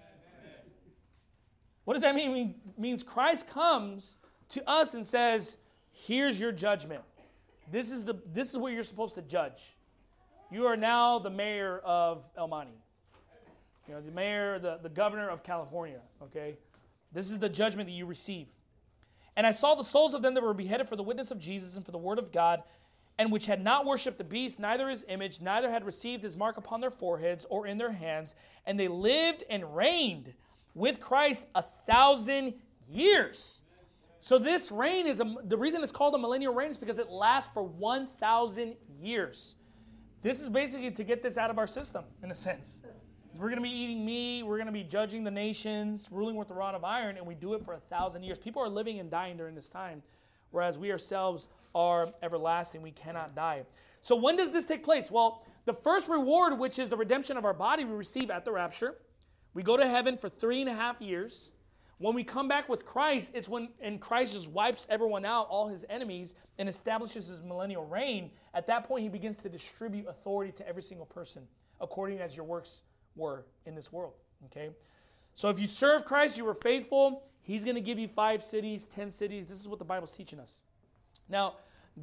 What does that mean? It means Christ comes to us and says, here's your judgment. This is what you're supposed to judge. You are now the mayor of El Monte. You know, the mayor, the governor of California, okay? This is the judgment that you receive. And I saw the souls of them that were beheaded for the witness of Jesus and for the word of God, and which had not worshipped the beast, neither his image, neither had received his mark upon their foreheads or in their hands. And they lived and reigned with Christ 1,000 years. So this reign is, the reason it's called a millennial reign is because it lasts for 1,000 years. This is basically to get this out of our system, in a sense. We're going to be eating meat, we're going to be judging the nations, ruling with the rod of iron, and we do it for 1,000 years. People are living and dying during this time, whereas we ourselves are everlasting. We cannot die. So when does this take place? Well, the first reward, which is the redemption of our body, we receive at the rapture. We go to heaven for 3.5 years. When we come back with Christ, it's when and Christ just wipes everyone out, all his enemies, and establishes his millennial reign. At that point, he begins to distribute authority to every single person, according as your works were in this world. Okay? So if you serve Christ, you were faithful, he's going to give you 5 cities, 10 cities. This is what the Bible's teaching us. Now,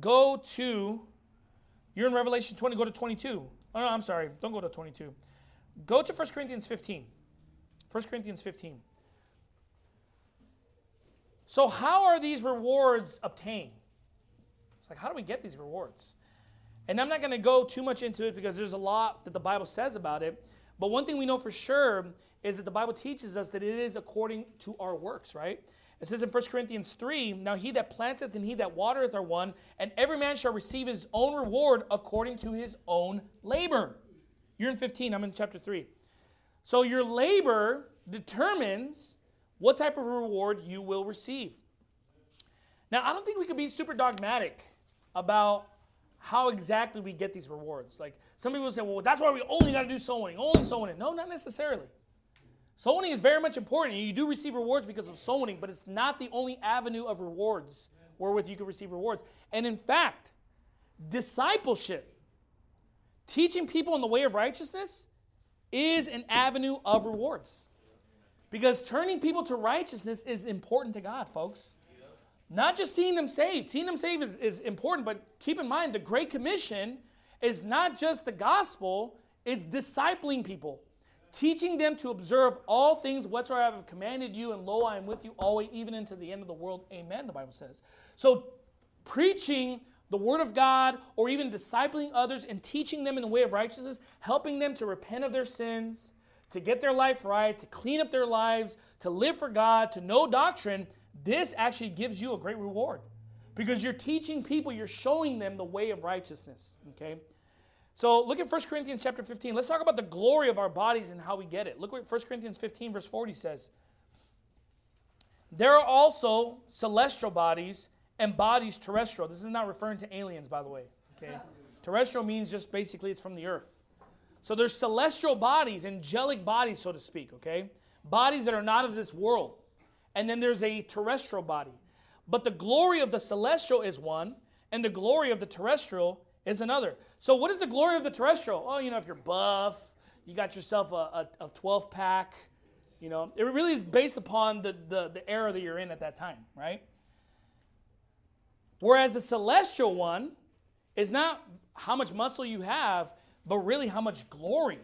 you're in Revelation 20, go to 22. Oh, no, I'm sorry. Don't go to 22. Go to 1 Corinthians 15. 1 Corinthians 15. So how are these rewards obtained? It's like, how do we get these rewards? And I'm not going to go too much into it because there's a lot that the Bible says about it. But one thing we know for sure is that the Bible teaches us that it is according to our works, right? It says in 1 Corinthians 3, now he that planteth and he that watereth are one, and every man shall receive his own reward according to his own labor. You're in 15, I'm in chapter 3. So your labor determines what type of reward you will receive. Now, I don't think we could be super dogmatic about how exactly we get these rewards. Like, some people say, well, that's why we only got to do soul winning, only soul winning. No, not necessarily. Soul winning is very much important, and you do receive rewards because of soul winning, but it's not the only avenue of rewards wherewith you can receive rewards. And in fact, discipleship, teaching people in the way of righteousness, is an avenue of rewards. Because turning people to righteousness is important to God, folks. Not just seeing them saved. Seeing them saved is important, but keep in mind, the Great Commission is not just the gospel, it's discipling people. Teaching them to observe all things whatsoever I have commanded you, and lo, I am with you always, even into the end of the world. Amen, the Bible says. So preaching the Word of God, or even discipling others and teaching them in the way of righteousness, helping them to repent of their sins, to get their life right, to clean up their lives, to live for God, to know doctrine, this actually gives you a great reward. Because you're teaching people, you're showing them the way of righteousness. Okay? So look at 1 Corinthians chapter 15. Let's talk about the glory of our bodies and how we get it. Look what 1 Corinthians 15 verse 40 says. There are also celestial bodies and bodies terrestrial. This is not referring to aliens, by the way. Okay? Terrestrial means just basically it's from the earth. So there's celestial bodies, angelic bodies, so to speak, okay? Bodies that are not of this world. And then there's a terrestrial body. But the glory of the celestial is one, and the glory of the terrestrial is another. So what is the glory of the terrestrial? Oh, if you're buff, you got yourself a 12-pack, It really is based upon the era that you're in at that time, right? Whereas the celestial one is not how much muscle you have, but really how much glory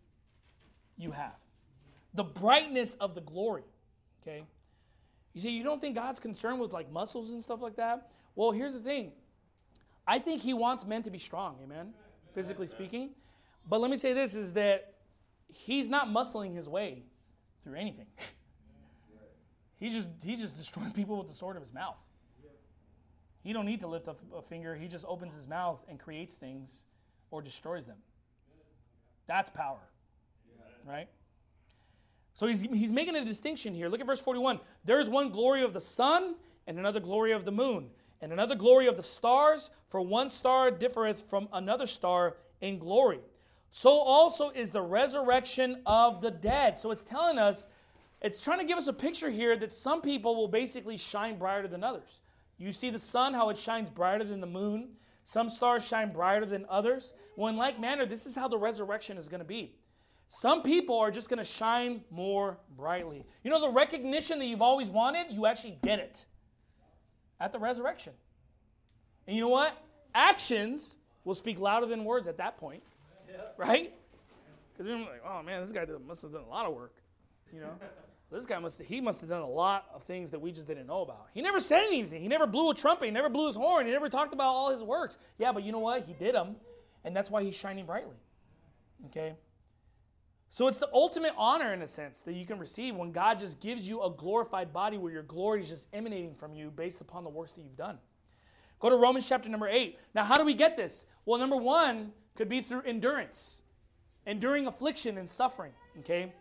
you have. The brightness of the glory, okay? You say, you don't think God's concerned with like muscles and stuff like that? Well, here's the thing. I think he wants men to be strong, amen? Physically speaking. But let me say this, is that he's not muscling his way through anything. He just destroyed people with the sword of his mouth. He don't need to lift up a finger. He just opens his mouth and creates things or destroys them. That's power, right? So he's making a distinction here. Look at verse 41. There is one glory of the sun, and another glory of the moon, and another glory of the stars, for one star differeth from another star in glory. So also is the resurrection of the dead. So it's telling us, it's trying to give us a picture here that some people will basically shine brighter than others. You see the sun, how it shines brighter than the moon. Some stars shine brighter than others. Well, in like manner, this is how the resurrection is going to be. Some people are just going to shine more brightly. The recognition that you've always wanted, you actually get it at the resurrection. And you know what? Actions will speak louder than words at that point. Right? Because you're like, oh man, this guy must have done a lot of work. This guy must have done a lot of things that we just didn't know about. He never said anything. He never blew a trumpet. He never blew his horn. He never talked about all his works. Yeah, but you know what? He did them, and that's why he's shining brightly. Okay? So it's the ultimate honor, in a sense, that you can receive when God just gives you a glorified body where your glory is just emanating from you based upon the works that you've done. Go to Romans chapter number 8. Now, how do we get this? Well, number one could be through endurance. Enduring affliction and suffering. Okay?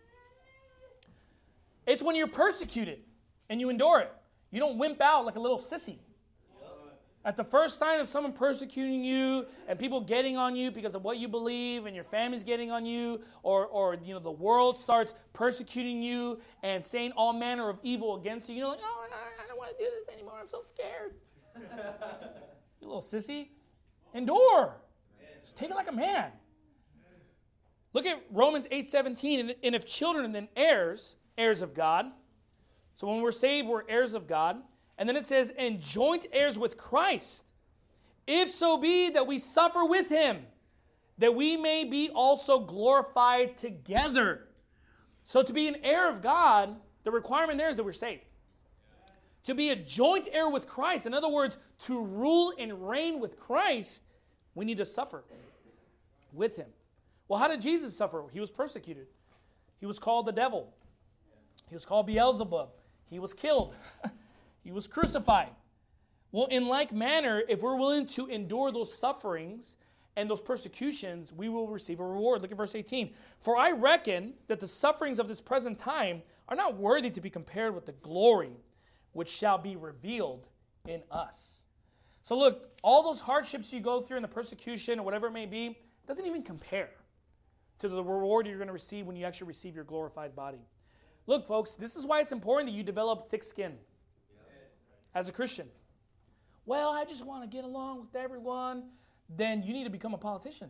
It's when you're persecuted and you endure it. You don't wimp out like a little sissy. At the first sign of someone persecuting you and people getting on you because of what you believe and your family's getting on you, or the world starts persecuting you and saying all manner of evil against you, you're like, oh, I don't want to do this anymore. I'm so scared. You little sissy. Endure. Just take it like a man. Look at Romans 8:17. And if children, then heirs, heirs of God. So when we're saved, we're heirs of God. And then it says, and joint heirs with Christ, if so be that we suffer with him, that we may be also glorified together. So to be an heir of God, the requirement there is that we're saved. To be a joint heir with Christ, in other words, to rule and reign with Christ, we need to suffer with him. Well, how did Jesus suffer? He was persecuted. He was called the devil. He was called Beelzebub. He was killed. He was crucified. Well, in like manner, if we're willing to endure those sufferings and those persecutions, we will receive a reward. Look at verse 18. For I reckon that the sufferings of this present time are not worthy to be compared with the glory which shall be revealed in us. So look, all those hardships you go through and the persecution or whatever it may be, doesn't even compare to the reward you're going to receive when you actually receive your glorified body. Look, folks, this is why it's important that you develop thick skin as a Christian. Well, I just want to get along with everyone. Then you need to become a politician.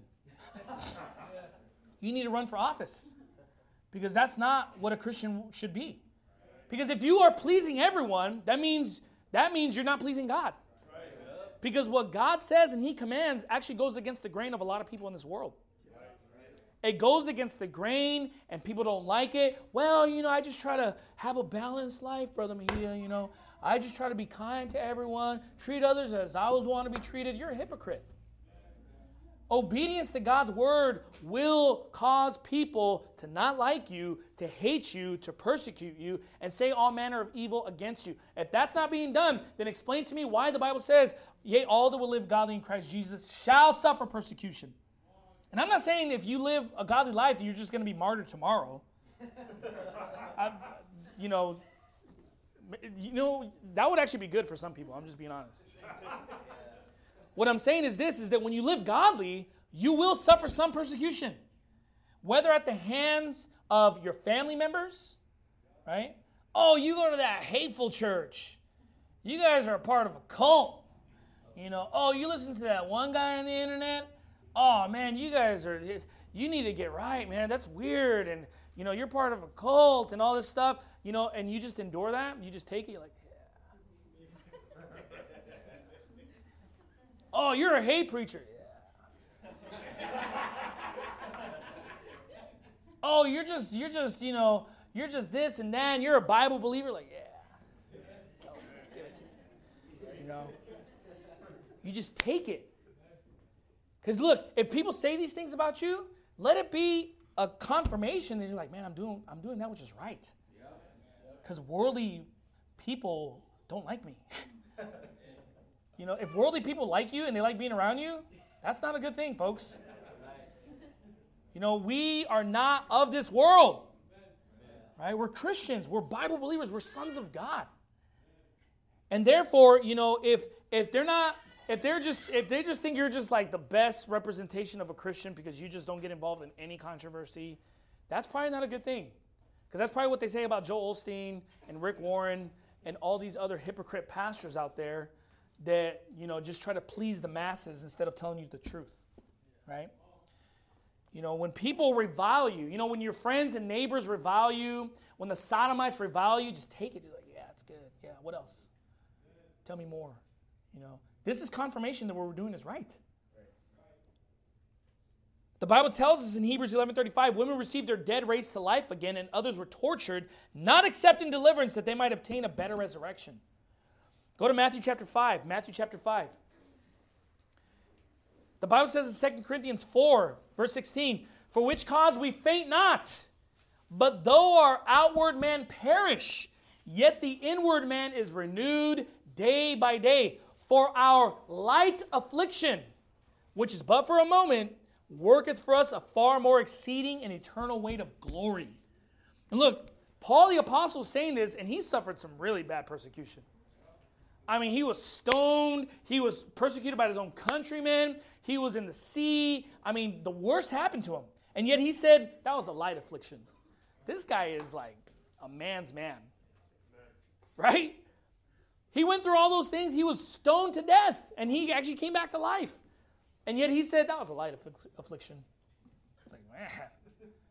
You need to run for office. Because that's not what a Christian should be. Because if you are pleasing everyone, that means you're not pleasing God. Because what God says and he commands actually goes against the grain of a lot of people in this world. It goes against the grain and people don't like it. Well, I just try to have a balanced life, Brother Mejia, I just try to be kind to everyone, treat others as I always want to be treated. You're a hypocrite. Obedience to God's word will cause people to not like you, to hate you, to persecute you, and say all manner of evil against you. If that's not being done, then explain to me why the Bible says, yea, all that will live godly in Christ Jesus shall suffer persecution. And I'm not saying if you live a godly life that you're just going to be martyred tomorrow. That would actually be good for some people. I'm just being honest. What I'm saying is this, is that when you live godly, you will suffer some persecution. Whether at the hands of your family members, right? Oh, you go to that hateful church. You guys are a part of a cult. Oh, you listen to that one guy on the internet. Oh, man, you need to get right, man. That's weird. And, you're part of a cult and all this stuff, and you just endure that. You just take it. You're like, oh, you're a hate preacher. Yeah. Oh, you're just this and that, and you're a Bible believer. Like, yeah. Tell it to me. Give it to me. You just take it. Because look, if people say these things about you, let it be a confirmation that you're like, man, I'm doing that which is right. Because worldly people don't like me. If worldly people like you and they like being around you, that's not a good thing, folks. We are not of this world. Right? We're Christians. We're Bible believers. We're sons of God. And therefore, if they just think you're just like the best representation of a Christian because you just don't get involved in any controversy, that's probably not a good thing. Because that's probably what they say about Joel Osteen and Rick Warren and all these other hypocrite pastors out there that, just try to please the masses instead of telling you the truth, right? When people revile you, when your friends and neighbors revile you, when the sodomites revile you, just take it. You're like, yeah, it's good. Yeah, what else? Tell me more, This is confirmation that what we're doing is right. The Bible tells us in Hebrews 11:35, women received their dead raised to life again, and others were tortured, not accepting deliverance that they might obtain a better resurrection. Go to Matthew chapter 5. Matthew chapter 5. The Bible says in 2 Corinthians 4, verse 16, for which cause we faint not, but though our outward man perish, yet the inward man is renewed day by day. For our light affliction, which is but for a moment, worketh for us a far more exceeding and eternal weight of glory. And look, Paul the Apostle is saying this, and he suffered some really bad persecution. He was stoned. He was persecuted by his own countrymen. He was in the sea. The worst happened to him. And yet he said that was a light affliction. This guy is like a man's man. Right? He went through all those things. He was stoned to death, and he actually came back to life. And yet he said that was a light affliction. Like, man,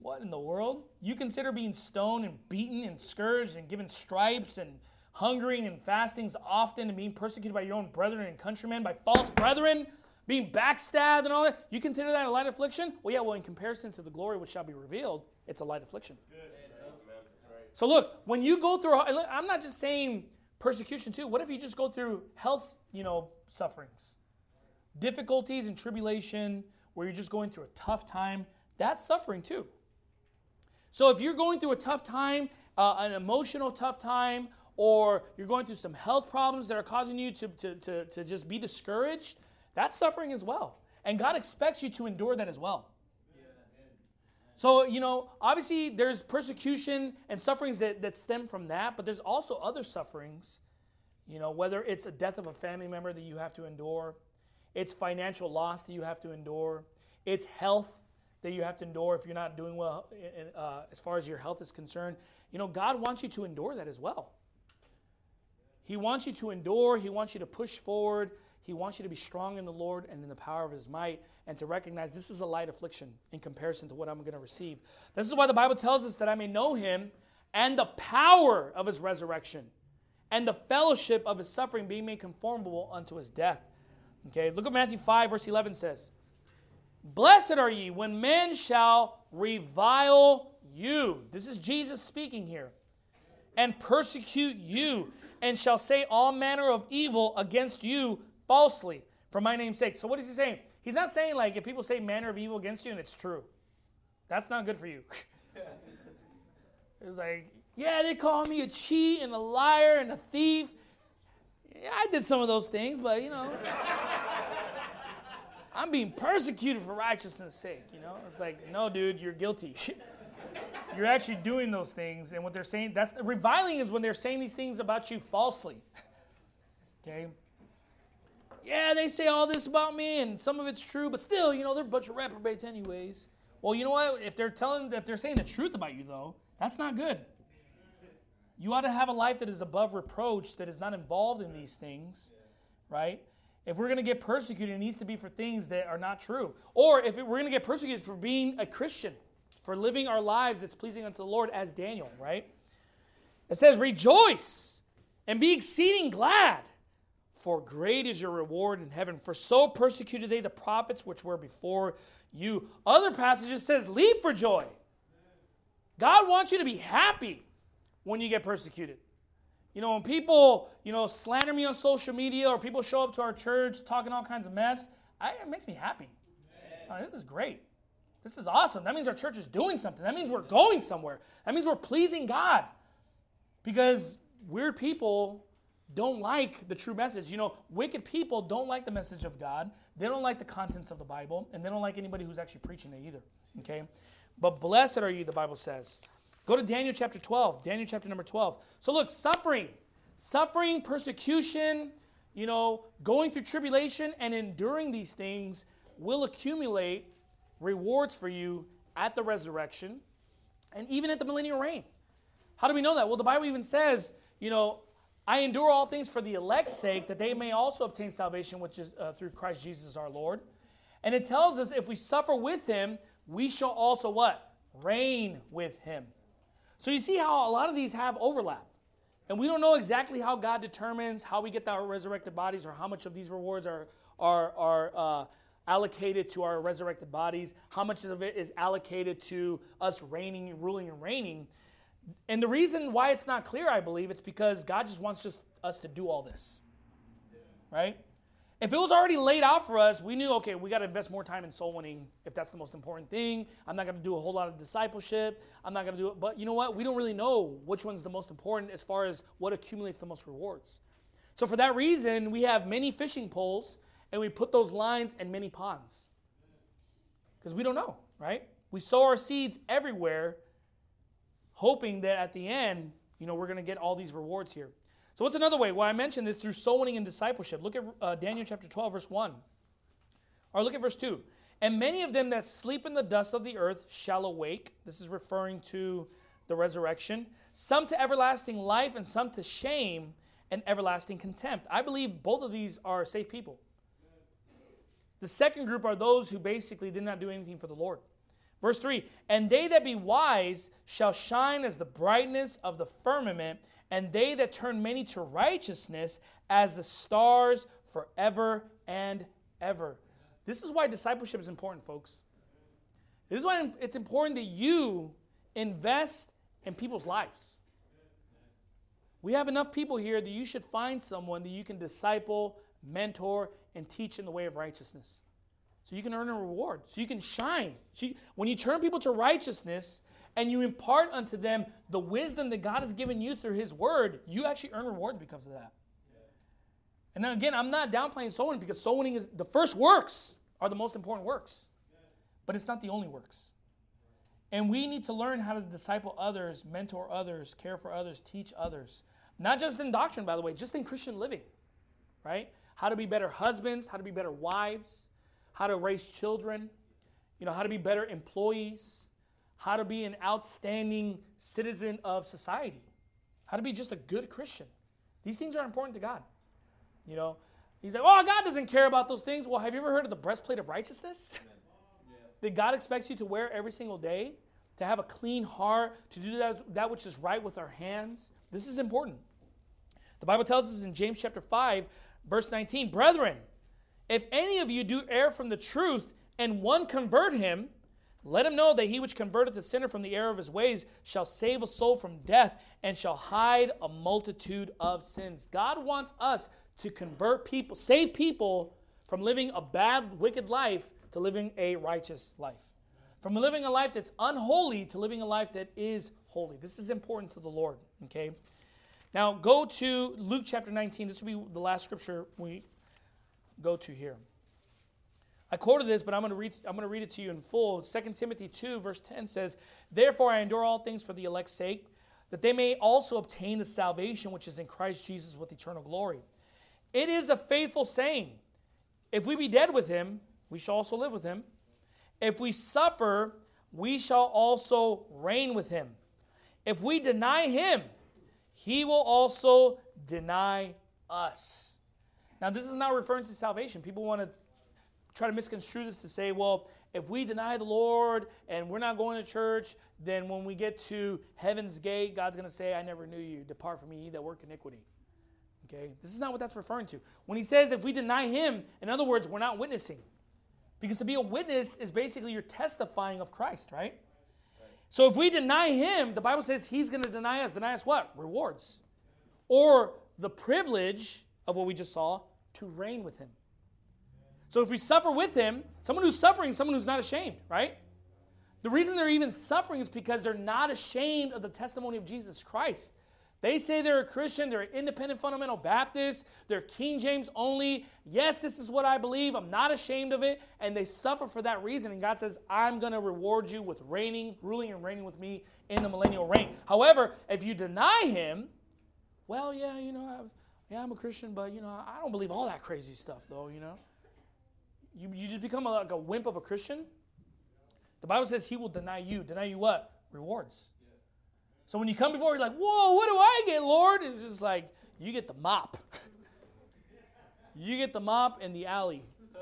What in the world? You consider being stoned and beaten and scourged and given stripes and hungering and fastings often and being persecuted by your own brethren and countrymen, by false brethren, being backstabbed and all that. You consider that a light affliction? Well, yeah, well, in comparison to the glory which shall be revealed, it's a light affliction. So look, when you go through, I'm not just saying persecution too. What if you just go through health, sufferings, difficulties and tribulation, where you're just going through a tough time? That's suffering too. So if you're going through a tough time, an emotional tough time, or you're going through some health problems that are causing you to just be discouraged, that's suffering as well. And God expects you to endure that as well. So, obviously there's persecution and sufferings that stem from that, but there's also other sufferings, whether it's a death of a family member that you have to endure, it's financial loss that you have to endure, it's health that you have to endure if you're not doing well as far as your health is concerned. God wants you to endure that as well. He wants you to endure. He wants you to push forward. He wants you to be strong in the Lord and in the power of His might, and to recognize this is a light affliction in comparison to what I'm going to receive. This is why the Bible tells us that I may know Him and the power of His resurrection and the fellowship of His suffering, being made conformable unto His death. Okay, look at Matthew 5, verse 11 says, Blessed are ye when men shall revile you. This is Jesus speaking here. And persecute you, and shall say all manner of evil against you falsely for my name's sake. So what is he saying? He's not saying like if people say manner of evil against you and it's true. That's not good for you. It's like, yeah, they call me a cheat and a liar and a thief. Yeah, I did some of those things, but I'm being persecuted for righteousness' sake, It's like, no, dude, you're guilty. You're actually doing those things, and what they're saying, reviling is when they're saying these things about you falsely. Okay? Yeah, they say all this about me, and some of it's true, but still, they're a bunch of reprobates anyways. Well, you know what? If they're saying the truth about you, though, that's not good. You ought to have a life that is above reproach, that is not involved in these things, right? If we're going to get persecuted, it needs to be for things that are not true. Or if we're going to get persecuted, it's for being a Christian, for living our lives that's pleasing unto the Lord, as Daniel, right? It says, Rejoice and be exceeding glad, for great is your reward in heaven. For so persecuted they the prophets which were before you. Other passages says, Leap for joy. God wants you to be happy when you get persecuted. When people, slander me on social media, or people show up to our church talking all kinds of mess, it makes me happy. Oh, this is great. This is awesome. That means our church is doing something. That means we're going somewhere. That means we're pleasing God. Because weird people don't like the true message. Wicked people don't like the message of God. They don't like the contents of the Bible, and they don't like anybody who's actually preaching it either. Okay? But blessed are you, the Bible says. Go to Daniel chapter 12. Daniel chapter number 12. So look, suffering, persecution, going through tribulation and enduring these things will accumulate rewards for you at the resurrection and even at the millennial reign. How do we know that? Well, the Bible even says, I endure all things for the elect's sake, that they may also obtain salvation, which is through Christ Jesus our Lord. And it tells us if we suffer with Him, we shall also what? Reign with Him. So you see how a lot of these have overlap. And we don't know exactly how God determines how we get our resurrected bodies, or how much of these rewards are allocated to our resurrected bodies, how much of it is allocated to us reigning, ruling, and reigning. And the reason why it's not clear, I believe, it's because God just wants us to do all this. Right? If it was already laid out for us, we knew, okay, we got to invest more time in soul winning if that's the most important thing. I'm not going to do a whole lot of discipleship. I'm not going to do it. But you know what? We don't really know which one's the most important as far as what accumulates the most rewards. So for that reason, we have many fishing poles, and we put those lines in many ponds. Because we don't know, right? We sow our seeds everywhere, hoping that at the end, we're going to get all these rewards here. So what's another way? Well, I mentioned this through soul winning and discipleship. Look at Daniel chapter 12, verse 1. Or look at verse 2. And many of them that sleep in the dust of the earth shall awake. This is referring to the resurrection. Some to everlasting life, and some to shame and everlasting contempt. I believe both of these are safe people. The second group are those who basically did not do anything for the Lord. Verse 3, and they that be wise shall shine as the brightness of the firmament, and they that turn many to righteousness as the stars forever and ever. This is why discipleship is important, folks. This is why it's important that you invest in people's lives. We have enough people here that you should find someone that you can disciple, mentor, and teach in the way of righteousness. So you can earn a reward. So you can shine. When you turn people to righteousness and you impart unto them the wisdom that God has given you through His Word, you actually earn rewards because of that. And then again, I'm not downplaying soul winning because soul winning is the first works are the most important works. But it's not the only works. And we need to learn how to disciple others, mentor others, care for others, teach others. Not just in doctrine, by the way, just in Christian living, right? How to be better husbands, how to be better wives, how to raise children, how to be better employees, how to be an outstanding citizen of society, how to be just a good Christian. These things are important to God. He's like, oh, God doesn't care about those things. Well, have you ever heard of the breastplate of righteousness? That God expects you to wear every single day, to have a clean heart, to do that which is right with our hands. This is important. The Bible tells us in James chapter 5, verse 19, brethren, if any of you do err from the truth, and one convert him, let him know that he which converteth a sinner from the error of his ways shall save a soul from death, and shall hide a multitude of sins. God wants us to convert people, save people from living a bad, wicked life to living a righteous life. From living a life that's unholy to living a life that is holy. This is important to the Lord, okay? Now, go to Luke chapter 19. This will be the last scripture we go to here. I quoted this, but I'm going to read it to you in full. 2 Timothy 2, verse 10 says, therefore I endure all things for the elect's sake, that they may also obtain the salvation which is in Christ Jesus with eternal glory. It is a faithful saying, if we be dead with him, we shall also live with him. If we suffer, we shall also reign with him. If we deny him, he will also deny us. Now, this is not referring to salvation. People want to try to misconstrue this to say, well, if we deny the Lord and we're not going to church, then when we get to heaven's gate, God's going to say, I never knew you. Depart from me, ye that work iniquity. Okay? This is not what that's referring to. When he says if we deny him, in other words, we're not witnessing. Because to be a witness is basically you're testifying of Christ, right? So if we deny him, the Bible says he's going to deny us. Deny us what? Rewards. Or the privilege of what we just saw, to reign with him. So if we suffer with him, someone who's suffering is someone who's not ashamed, right? The reason they're even suffering is because they're not ashamed of the testimony of Jesus Christ. They say they're a Christian, they're an independent fundamental Baptist, they're King James only. Yes, this is what I believe. I'm not ashamed of it. And they suffer for that reason. And God says, I'm going to reward you with ruling and reigning with me in the millennial reign. However, if you deny him, well, I'm a Christian, but, I don't believe all that crazy stuff, though, You just become like a wimp of a Christian. The Bible says he will deny you. Deny you what? Rewards. So when you come before, you're like, whoa, what do I get, Lord? It's just like, you get the mop. You get the mop and the alley.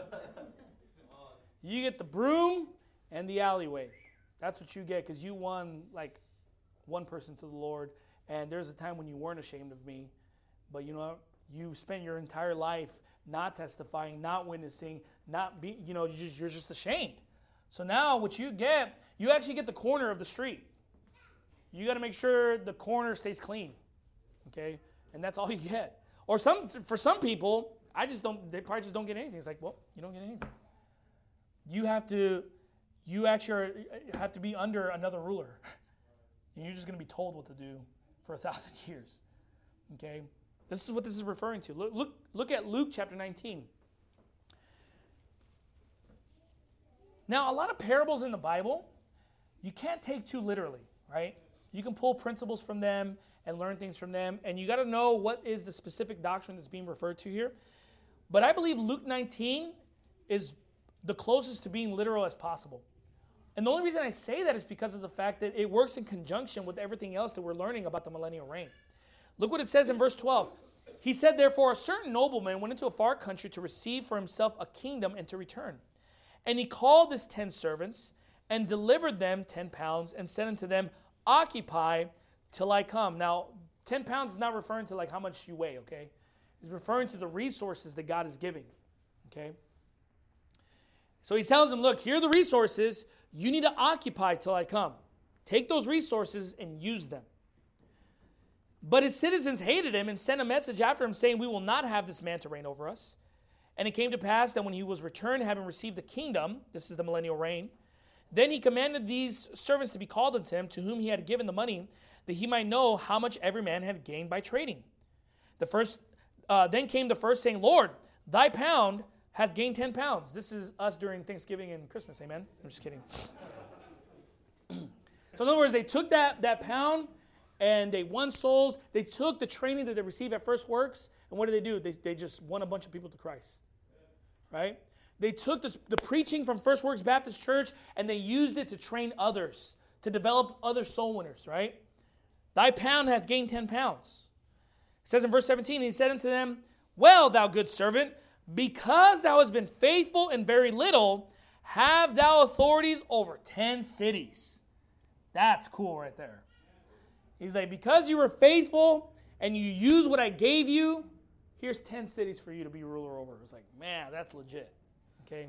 You get the broom and the alleyway. That's what you get because you won like one person to the Lord. And there's a time when you weren't ashamed of me. But you spent your entire life not testifying, not witnessing, you're just ashamed. So now what you get, you actually get the corner of the street. You got to make sure the corner stays clean, okay? And that's all you get. Or for some people, they probably just don't get anything. It's like, well, you don't get anything. You actually have to be under another ruler. And you're just going to be told what to do for 1,000 years, okay? This is what this is referring to. Look at Luke chapter 19. Now, a lot of parables in the Bible, you can't take too literally, right? You can pull principles from them and learn things from them, and you got to know what is the specific doctrine that's being referred to here. But I believe Luke 19 is the closest to being literal as possible. And the only reason I say that is because of the fact that it works in conjunction with everything else that we're learning about the millennial reign. Look what it says in verse 12. He said, therefore, a certain nobleman went into a far country to receive for himself a kingdom and to return. And he called his 10 servants and delivered them 10 pounds and said unto them, occupy till I come. Now, 10 pounds is not referring to like how much you weigh, okay? It's referring to the resources that God is giving, okay? So he tells them, look, here are the resources. You need to occupy till I come. Take those resources and use them. But his citizens hated him and sent a message after him saying, we will not have this man to reign over us. And it came to pass that when he was returned, having received the kingdom, this is the millennial reign, then he commanded these servants to be called unto him, to whom he had given the money, that he might know how much every man had gained by trading. Then came the first, saying, Lord, thy pound hath gained 10 pounds. This is us during Thanksgiving and Christmas, amen? I'm just kidding. So in other words, they took that pound and they won souls. They took the training that they received at First Works, and what did they do? They just won a bunch of people to Christ, right? They took the preaching from First Works Baptist Church and they used it to train others, to develop other soul winners, right? Thy pound hath gained 10 pounds. It says in verse 17, he said unto them, well, thou good servant, because thou hast been faithful in very little, have thou authorities over 10 cities. That's cool right there. He's like, because you were faithful and you used what I gave you, here's 10 cities for you to be ruler over. It's like, man, that's legit. Okay.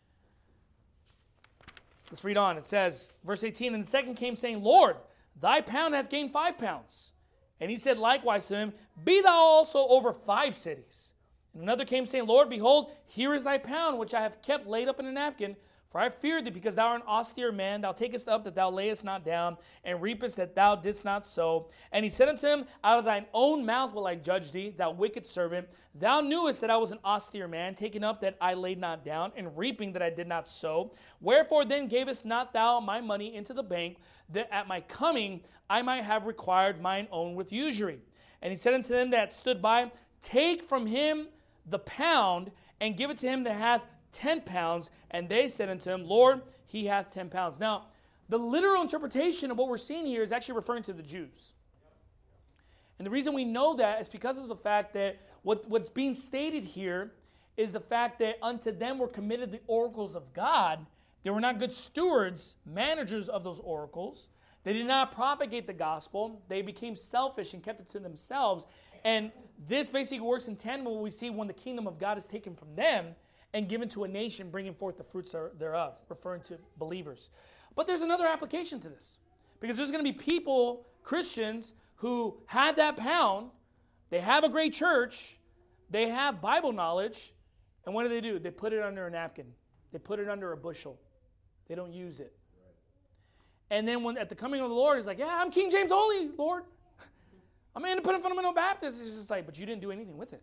Let's read on. It says, verse 18, and the second came saying, Lord, thy pound hath gained 5 pounds. And he said likewise to him, be thou also over 5 cities. And another came saying, Lord, behold, here is thy pound, which I have kept laid up in a napkin. For I feared thee, because thou art an austere man. Thou takest up that thou layest not down, and reapest that thou didst not sow. And he said unto him, out of thine own mouth will I judge thee, thou wicked servant. Thou knewest that I was an austere man, taking up that I laid not down, and reaping that I did not sow. Wherefore then gavest not thou my money into the bank, that at my coming I might have required mine own with usury? And he said unto them that stood by, take from him the pound, and give it to him that hath 10 pounds. And they said unto him, Lord, he hath 10 pounds. Now, the literal interpretation of what we're seeing here is actually referring to the Jews. And the reason we know that is because of the fact that what's being stated here is the fact that unto them were committed the oracles of God. They were not good stewards, managers of those oracles. They did not propagate the gospel. They became selfish and kept it to themselves. And this basically works in tandem with what we see when the kingdom of God is taken from them and given to a nation, bringing forth the fruits thereof, referring to believers. But there's another application to this, because there's going to be people, Christians, who had that pound, they have a great church, they have Bible knowledge, and what do? They put it under a napkin. They put it under a bushel. They don't use it. And then when at the coming of the Lord, he's like, yeah, I'm King James only, Lord. I'm an independent fundamental Baptist. It's just like, but you didn't do anything with it.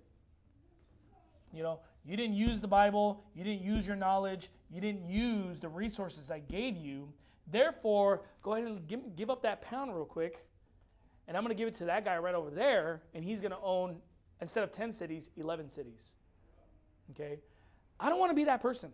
You know, you didn't use the Bible. You didn't use your knowledge. You didn't use the resources I gave you. Therefore, go ahead and give up that pound real quick, and I'm going to give it to that guy right over there, and he's going to own, instead of 10 cities, 11 cities. Okay? I don't want to be that person.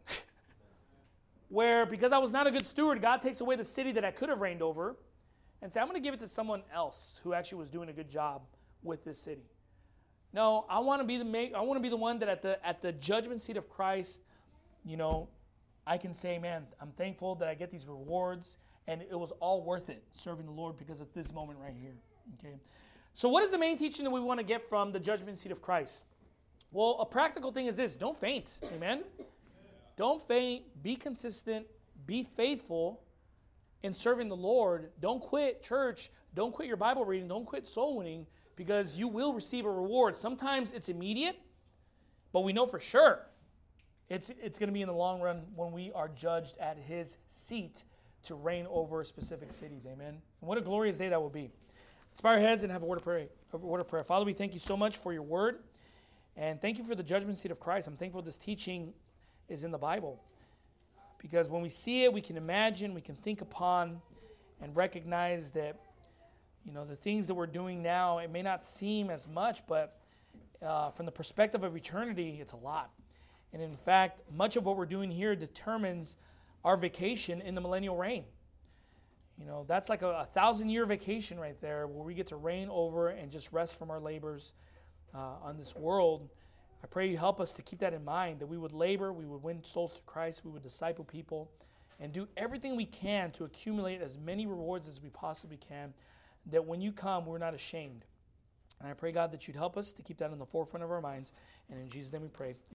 Where, because I was not a good steward, God takes away the city that I could have reigned over and say, I'm going to give it to someone else who actually was doing a good job with this city. No, I want to be the one that at the judgment seat of Christ, you know, I can say, man, I'm thankful that I get these rewards, and it was all worth it serving the Lord because of this moment right here. Okay. So what is the main teaching that we want to get from the judgment seat of Christ? Well, a practical thing is this: don't faint. Amen. Don't faint. Be consistent. Be faithful in serving the Lord. Don't quit church. Don't quit your Bible reading. Don't quit soul winning, because you will receive a reward. Sometimes it's immediate, but we know for sure it's going to be in the long run when we are judged at his seat to reign over specific cities. Amen. And what a glorious day that will be. Let's bow our heads and have a word of prayer. Father, we thank you so much for your word, and thank you for the judgment seat of Christ. I'm thankful this teaching is in the Bible, because when we see it, we can imagine, we can think upon, and recognize that, you know, the things that we're doing now, it may not seem as much, but from the perspective of eternity, it's a lot. And in fact, much of what we're doing here determines our vacation in the millennial reign. You know, that's like a 1,000-year vacation right there, where we get to reign over and just rest from our labors on this world. I pray you help us to keep that in mind, that we would labor, we would win souls to Christ, we would disciple people, and do everything we can to accumulate as many rewards as we possibly can, that when you come, we're not ashamed. And I pray, God, that you'd help us to keep that in the forefront of our minds. And in Jesus' name we pray.